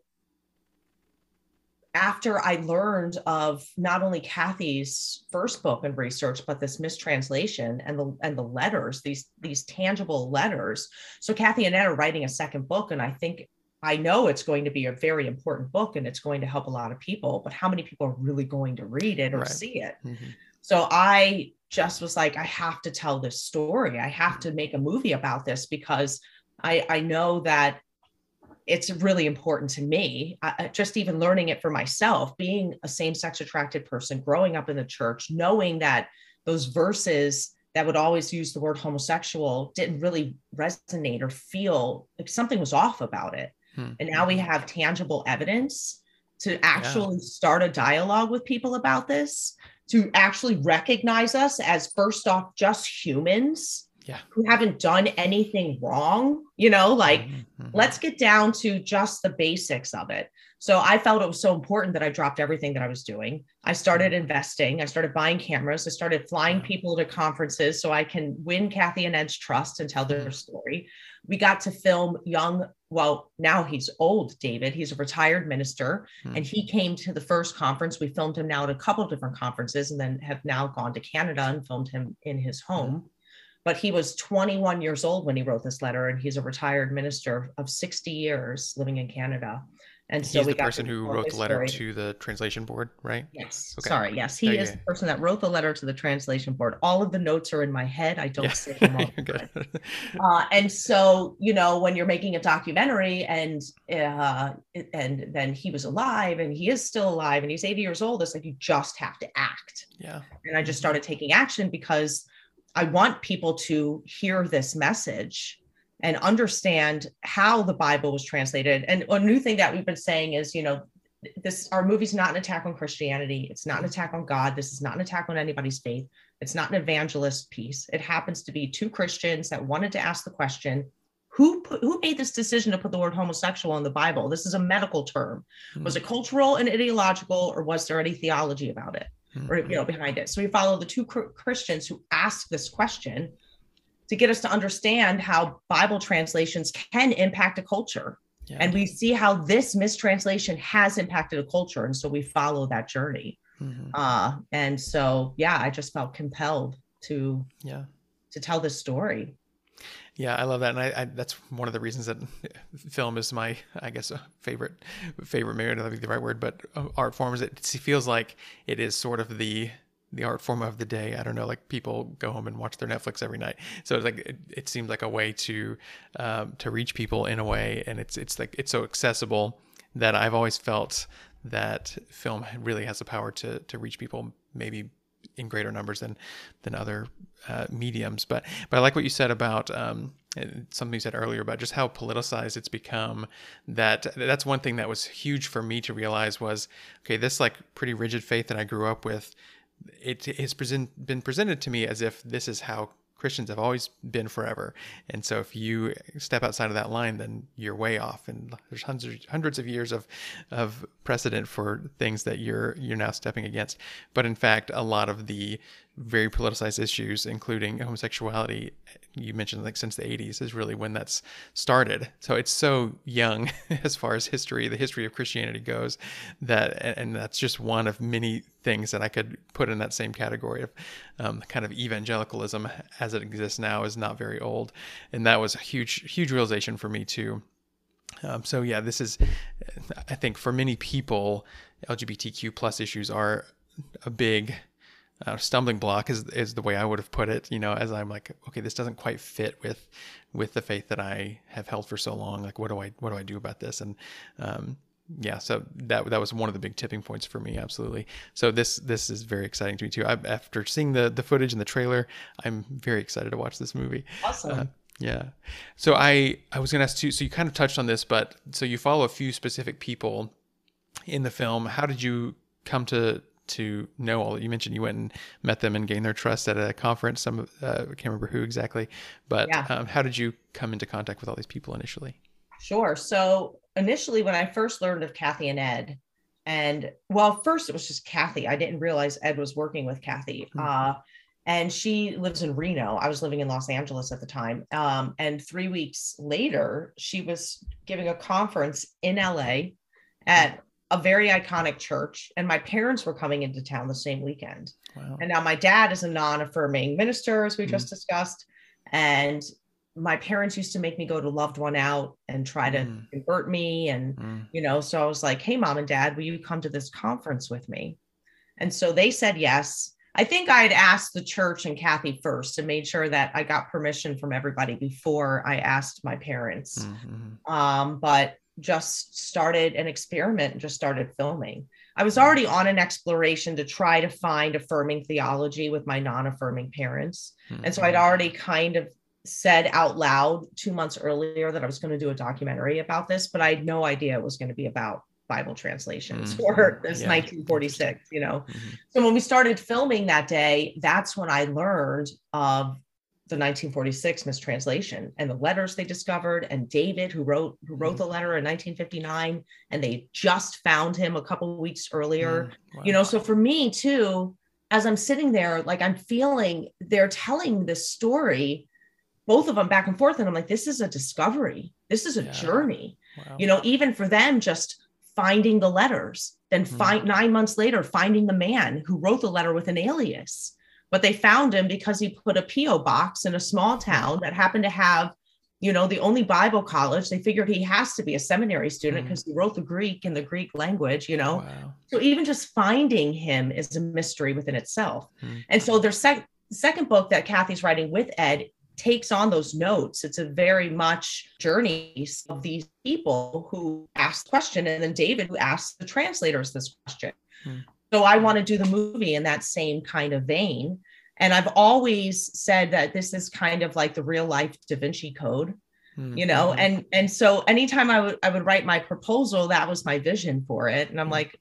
after I learned of not only Kathy's first book and research, but this mistranslation and the letters, these tangible letters. So Kathy and Ed are writing a second book, and I know it's going to be a very important book and it's going to help a lot of people, but how many people are really going to read it or see it? So I just was like, I have to tell this story. I have to make a movie about this, because I know that it's really important to me. Just even learning it for myself, being a same-sex attracted person, growing up in the church, knowing that those verses that would always use the word homosexual didn't really resonate or feel like something was off about it. And now we have tangible evidence to actually start a dialogue with people about this, to actually recognize us as, first off, just humans who haven't done anything wrong, let's get down to just the basics of it. So I felt it was so important that I dropped everything that I was doing. I started investing. I started buying cameras. I started flying people to conferences so I can win Kathy and Ed's trust and tell their story. We got to film now he's old, David. He's a retired minister, and he came to the first conference. We filmed him now at a couple of different conferences, and then have now gone to Canada and filmed him in his home. But he was 21 years old when he wrote this letter, and he's a retired minister of 60 years living in Canada. And so he's we the got person to who tell wrote his the letter story. to the translation board, right? Yes. Okay. Sorry. Yes, he is the person that wrote the letter to the translation board. All of the notes are in my head. I don't say them all the time. And so, you know, when you're making a documentary and then he was alive and he is still alive and he's 80 years old, it's like you just have to act. Yeah. And I just started taking action because I want people to hear this message and understand how the Bible was translated. And a new thing that we've been saying is, you know, our movie's not an attack on Christianity. It's not an attack on God. This is not an attack on anybody's faith. It's not an evangelist piece. It happens to be two Christians that wanted to ask the question, who made this decision to put the word homosexual in the Bible? This is a medical term. Was it cultural and ideological, or was there any theology about it, or, you know, behind it? So we follow the two Christians who ask this question to get us to understand how Bible translations can impact a culture. Yeah. And we see how this mistranslation has impacted a culture. And so we follow that journey. And so, yeah, I just felt compelled to tell this story. Yeah, I love that. And I that's one of the reasons that film is my, I guess, favorite, maybe I don't think the right word, but art form is it feels like it is sort of the art form of the day. I don't know, like people go home and watch their Netflix every night. So it's like, it seems like a way to reach people in a way. And it's like, it's so accessible that I've always felt that film really has the power to reach people maybe in greater numbers than other mediums. But I like what you said about something you said earlier about just how politicized it's become. That's one thing that was huge for me to realize was, okay, this like pretty rigid faith that I grew up with, it has been presented to me as if this is how Christians have always been forever. And so if you step outside of that line, then you're way off. And there's hundreds of years of precedent for things that you're now stepping against. But in fact, a lot of the very politicized issues, including homosexuality, you mentioned like since the 80s is really when that's started. So it's so young as far as the history of Christianity goes, and that's just one of many things that I could put in that same category of kind of evangelicalism as it exists now is not very old. And that was a huge realization for me too. So yeah, this is, I think for many people, LGBTQ plus issues are a big stumbling block is the way I would have put it, you know, as I'm like, okay, this doesn't quite fit with the faith that I have held for so long. Like, what do I do about this? And, so that was one of the big tipping points for me. Absolutely. So this is very exciting to me too. After seeing the footage and the trailer, I'm very excited to watch this movie. Awesome. Yeah. So I was going to ask too, so you kind of touched on this, but so you follow a few specific people in the film. How did you come to know all that? You mentioned you went and met them and gained their trust at a conference. I can't remember who exactly, but how did you come into contact with all these people initially? Sure. So initially when I first learned of Kathy and Ed, and well, first it was just Kathy. I didn't realize Ed was working with Kathy. And she lives in Reno. I was living in Los Angeles at the time. And 3 weeks later, she was giving a conference in LA at a very iconic church, and my parents were coming into town the same weekend. Wow. And now my dad is a non-affirming minister, as we just discussed, and my parents used to make me go to Loved One Out and try to convert me, and you know, so I was like, hey, Mom and Dad, will you come to this conference with me? And so they said yes. I think I'd asked the church and Kathy first and made sure that I got permission from everybody before I asked my parents. But just started an experiment and just started filming. I was already on an exploration to try to find affirming theology with my non-affirming parents. And so I'd already kind of said out loud 2 months earlier that I was going to do a documentary about this, but I had no idea it was going to be about Bible translations or this 1946, you know. So when we started filming that day, that's when I learned of the 1946 mistranslation and the letters they discovered, and David who wrote the letter in 1959, and they just found him a couple of weeks earlier. Wow. You know, so for me too, as I'm sitting there, like I'm feeling they're telling this story, both of them back and forth, and I'm like, this is a discovery, this is a journey. Wow. You know, even for them, just finding the letters, then 9 months later finding the man who wrote the letter with an alias. But they found him because he put a P.O. box in a small town that happened to have the only Bible college. They figured he has to be a seminary student because he wrote the Greek in the Greek language, Wow. So even just finding him is a mystery within itself. And so their second book that Kathy's writing with Ed takes on those notes. It's a very much journey of these people who asked the question, and then David who asked the translators this question. So I want to do the movie in that same kind of vein. And I've always said that this is kind of like the real life Da Vinci Code, and so anytime I would write my proposal, that was my vision for it. And I'm like,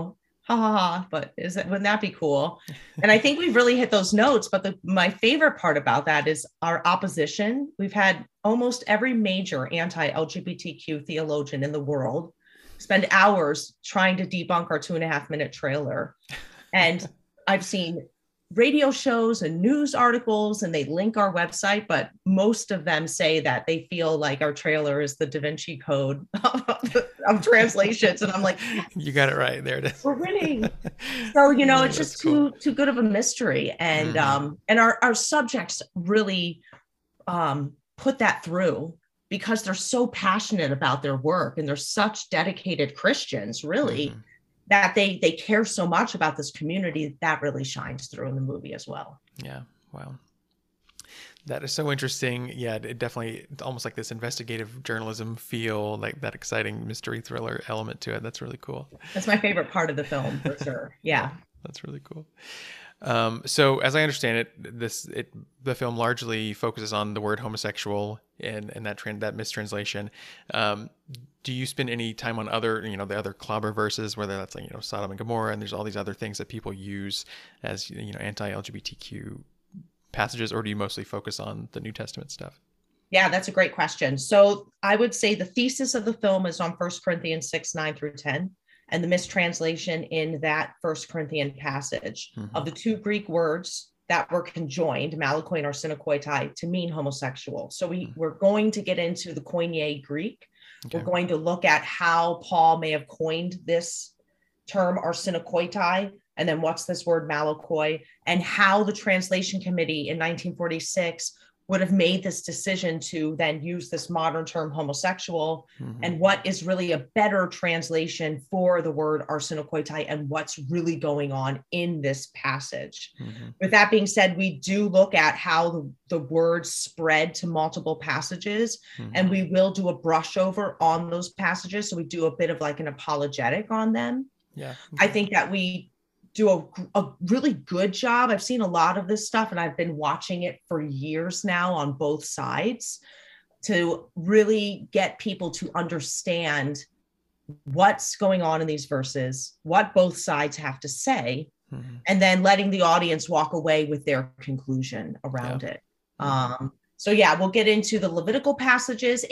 but wouldn't that be cool? And I think we've really hit those notes. But my favorite part about that is our opposition. We've had almost every major anti-LGBTQ theologian in the world spend hours trying to debunk our 2.5-minute trailer. And I've seen radio shows and news articles, and they link our website, but most of them say that they feel like our trailer is the Da Vinci Code of translations. And I'm like, you got it right. There it is. We're winning. So, it's just too good of a mystery. And, and our subjects really put that through because they're so passionate about their work and they're such dedicated Christians, really. That they care so much about this community. That really shines through in the movie as well. Yeah. Wow. That is so interesting. Yeah, it definitely almost like this investigative journalism feel, like that exciting mystery thriller element to it. That's really cool. That's my favorite part of the film for sure. Yeah. That's really cool. So as I understand it, the film largely focuses on the word homosexual and that mistranslation. Do you spend any time on other, the other clobber verses, whether that's like, Sodom and Gomorrah, and there's all these other things that people use as, anti-LGBTQ passages, or do you mostly focus on the New Testament stuff? Yeah, that's a great question. So I would say the thesis of the film is on 1 Corinthians 6:9-10. And the mistranslation in that 1 Corinthian passage of the two Greek words that were conjoined, malakoi and arsenokoitai, to mean homosexual. So we're going to get into the Koine Greek. Okay. We're going to look at how Paul may have coined this term arsenokoitai, and then what's this word malakoi, and how the translation committee in 1946 would have made this decision to then use this modern term homosexual, and what is really a better translation for the word arsenokoitai and what's really going on in this passage. With that being said, we do look at how the words spread to multiple passages, and we will do a brush over on those passages. So we do a bit of like an apologetic on them. Yeah. I think that we do a really good job. I've seen a lot of this stuff and I've been watching it for years now on both sides to really get people to understand what's going on in these verses, what both sides have to say, and then letting the audience walk away with their conclusion around it. So yeah, we'll get into the Levitical passages,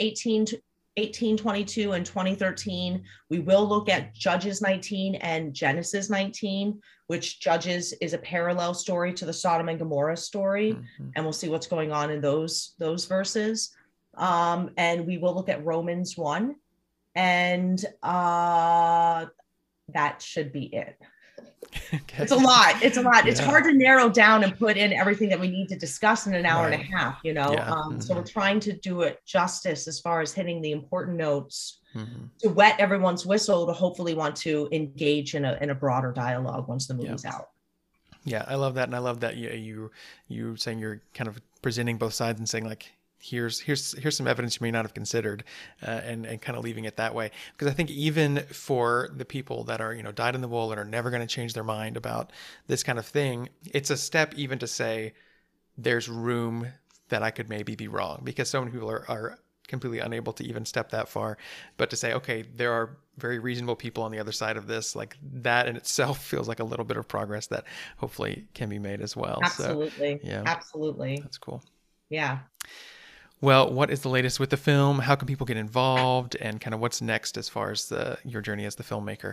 18:22 and 20:13. We will look at Judges 19 and Genesis 19, which Judges is a parallel story to the Sodom and Gomorrah story. And we'll see what's going on in those verses. And we will look at Romans 1. And that should be it. Okay. It's a lot. It's yeah. It's hard to narrow down and put in everything that we need to discuss in an hour and a half, So we're trying to do it justice as far as hitting the important notes to wet everyone's whistle to hopefully want to engage in a broader dialogue once the movie's out. Yeah, I love that. And I love that you saying you're kind of presenting both sides and saying like, here's some evidence you may not have considered, and kind of leaving it that way. Because I think even for the people that are, dyed in the wool and are never going to change their mind about this kind of thing, it's a step even to say there's room that I could maybe be wrong, because so many people are completely unable to even step that far. But to say, okay, there are very reasonable people on the other side of this, like that in itself feels like a little bit of progress that hopefully can be made as well. Absolutely. So, yeah, absolutely. That's cool. Yeah. Well, what is the latest with the film? How can people get involved, and kind of what's next as far as your journey as the filmmaker?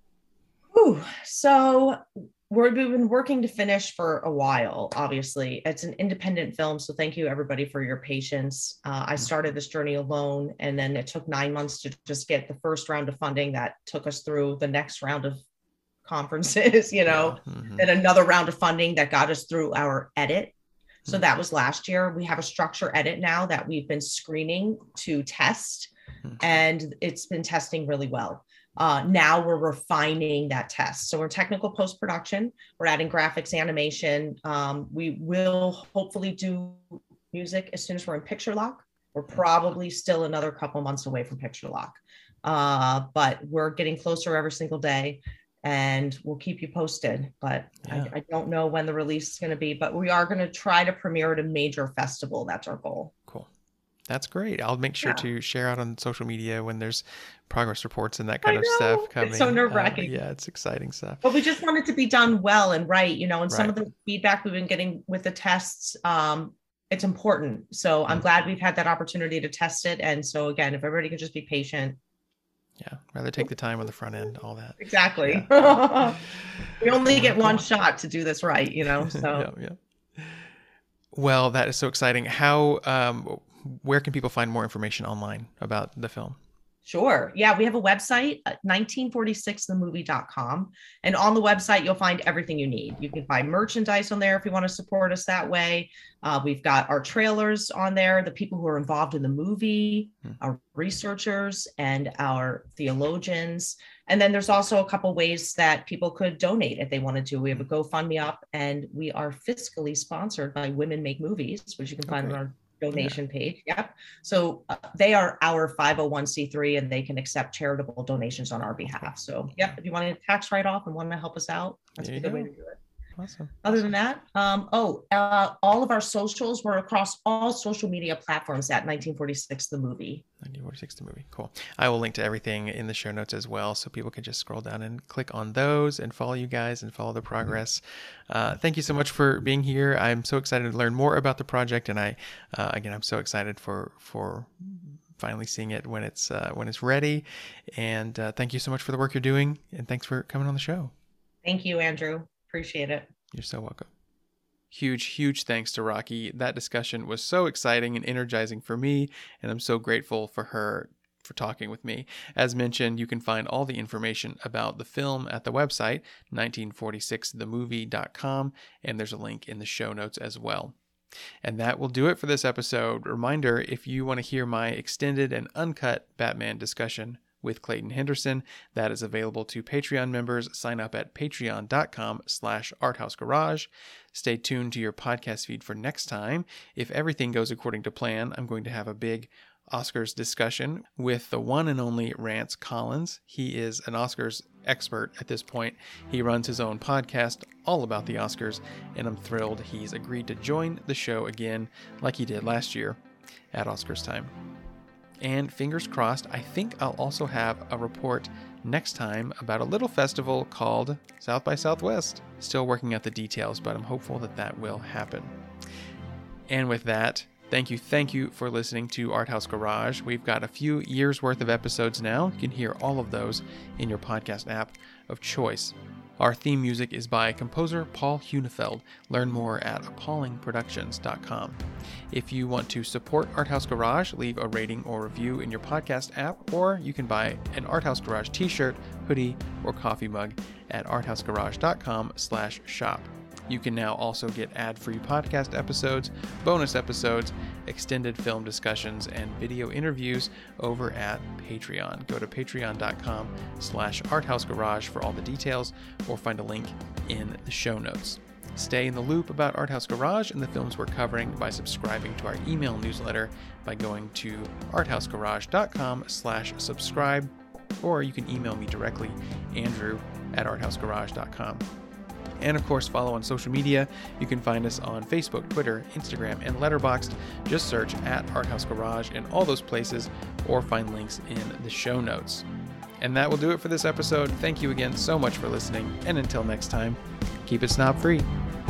So we've been working to finish for a while. Obviously, it's an independent film, so thank you everybody for your patience. I started this journey alone, and then it took 9 months to just get the first round of funding that took us through the next round of conferences, and another round of funding that got us through our edit. So that was last year. We have a structure edit now that we've been screening to test, and it's been testing really well. Now we're refining that test. So we're technical post-production. We're adding graphics, animation. We will hopefully do music as soon as we're in picture lock. We're probably still another couple months away from picture lock. But we're getting closer every single day, and we'll keep you posted. But I don't know when the release is going to be, but we are going to try to premiere at a major festival. That's our goal. Cool. That's great. I'll make sure to share out on social media when there's progress reports and that kind of stuff coming. It's so nerve-wracking. Yeah, it's exciting stuff. But we just want it to be done well and right, and some of the feedback we've been getting with the tests, it's important. So I'm glad we've had that opportunity to test it. And so again, if everybody can just be patient. Yeah, rather take the time on the front end, all that. Exactly. Yeah. We only get one shot to do this right, so. Yeah. Well, that is so exciting. Where can people find more information online about the film? Sure. Yeah, we have a website, 1946themovie.com. And on the website, you'll find everything you need. You can buy merchandise on there if you want to support us that way. We've got our trailers on there, the people who are involved in the movie, our researchers, and our theologians. And then there's also a couple ways that people could donate if they wanted to. We have a GoFundMe up, and we are fiscally sponsored by Women Make Movies, which you can find on our donation page. Yep. So they are our 501c3, and they can accept charitable donations on our behalf. So if you want a tax write-off and want to help us out, that's a good way to do it. Awesome. Other than that, all of our socials, we're across all social media platforms at 1946 the movie. 1946 the movie. Cool. I will link to everything in the show notes as well, so people can just scroll down and click on those and follow you guys and follow the progress. Thank you so much for being here. I'm so excited to learn more about the project, and I'm so excited for finally seeing it when it's ready. And thank you so much for the work you're doing, and thanks for coming on the show. Thank you, Andrew. Appreciate it. You're so welcome. Huge thanks to Rocky. That discussion was so exciting and energizing for me, and I'm so grateful for her for talking with me. As mentioned, you can find all the information about the film at the website, 1946themovie.com, and there's a link in the show notes as well. And that will do it for this episode. Reminder, if you want to hear my extended and uncut Batman discussion with Clayton Henderson, that is available to Patreon members. Sign up at patreon.com/arthousegarage. Stay tuned to your podcast feed for next time. If everything goes according to plan, I'm going to have a big Oscars discussion with the one and only Rance Collins. He is an Oscars expert at this point. He runs his own podcast all about the Oscars, and I'm thrilled he's agreed to join the show again like he did last year at Oscars time. And fingers crossed, I think I'll also have a report next time about a little festival called South by Southwest. Still working out the details, but I'm hopeful that will happen. And with that, thank you for listening to Art House Garage. We've got a few years worth of episodes now. You can hear all of those in your podcast app of choice. Our theme music is by composer Paul Hunefeld. Learn more at appallingproductions.com. If you want to support Art House Garage, leave a rating or review in your podcast app, or you can buy an Art House Garage t-shirt, hoodie, or coffee mug at arthousegarage.com/shop. You can now also get ad-free podcast episodes, bonus episodes, extended film discussions, and video interviews over at Patreon. Go to patreon.com/arthousegarage for all the details, or find a link in the show notes. Stay in the loop about Art House Garage and the films we're covering by subscribing to our email newsletter by going to arthousegarage.com/subscribe, or you can email me directly, andrew@arthousegarage.com. And of course, follow on social media. You can find us on Facebook, Twitter, Instagram, and Letterboxd. Just search at Art House Garage in all those places, or find links in the show notes. And that will do it for this episode. Thank you again so much for listening, and until next time, keep it snob free.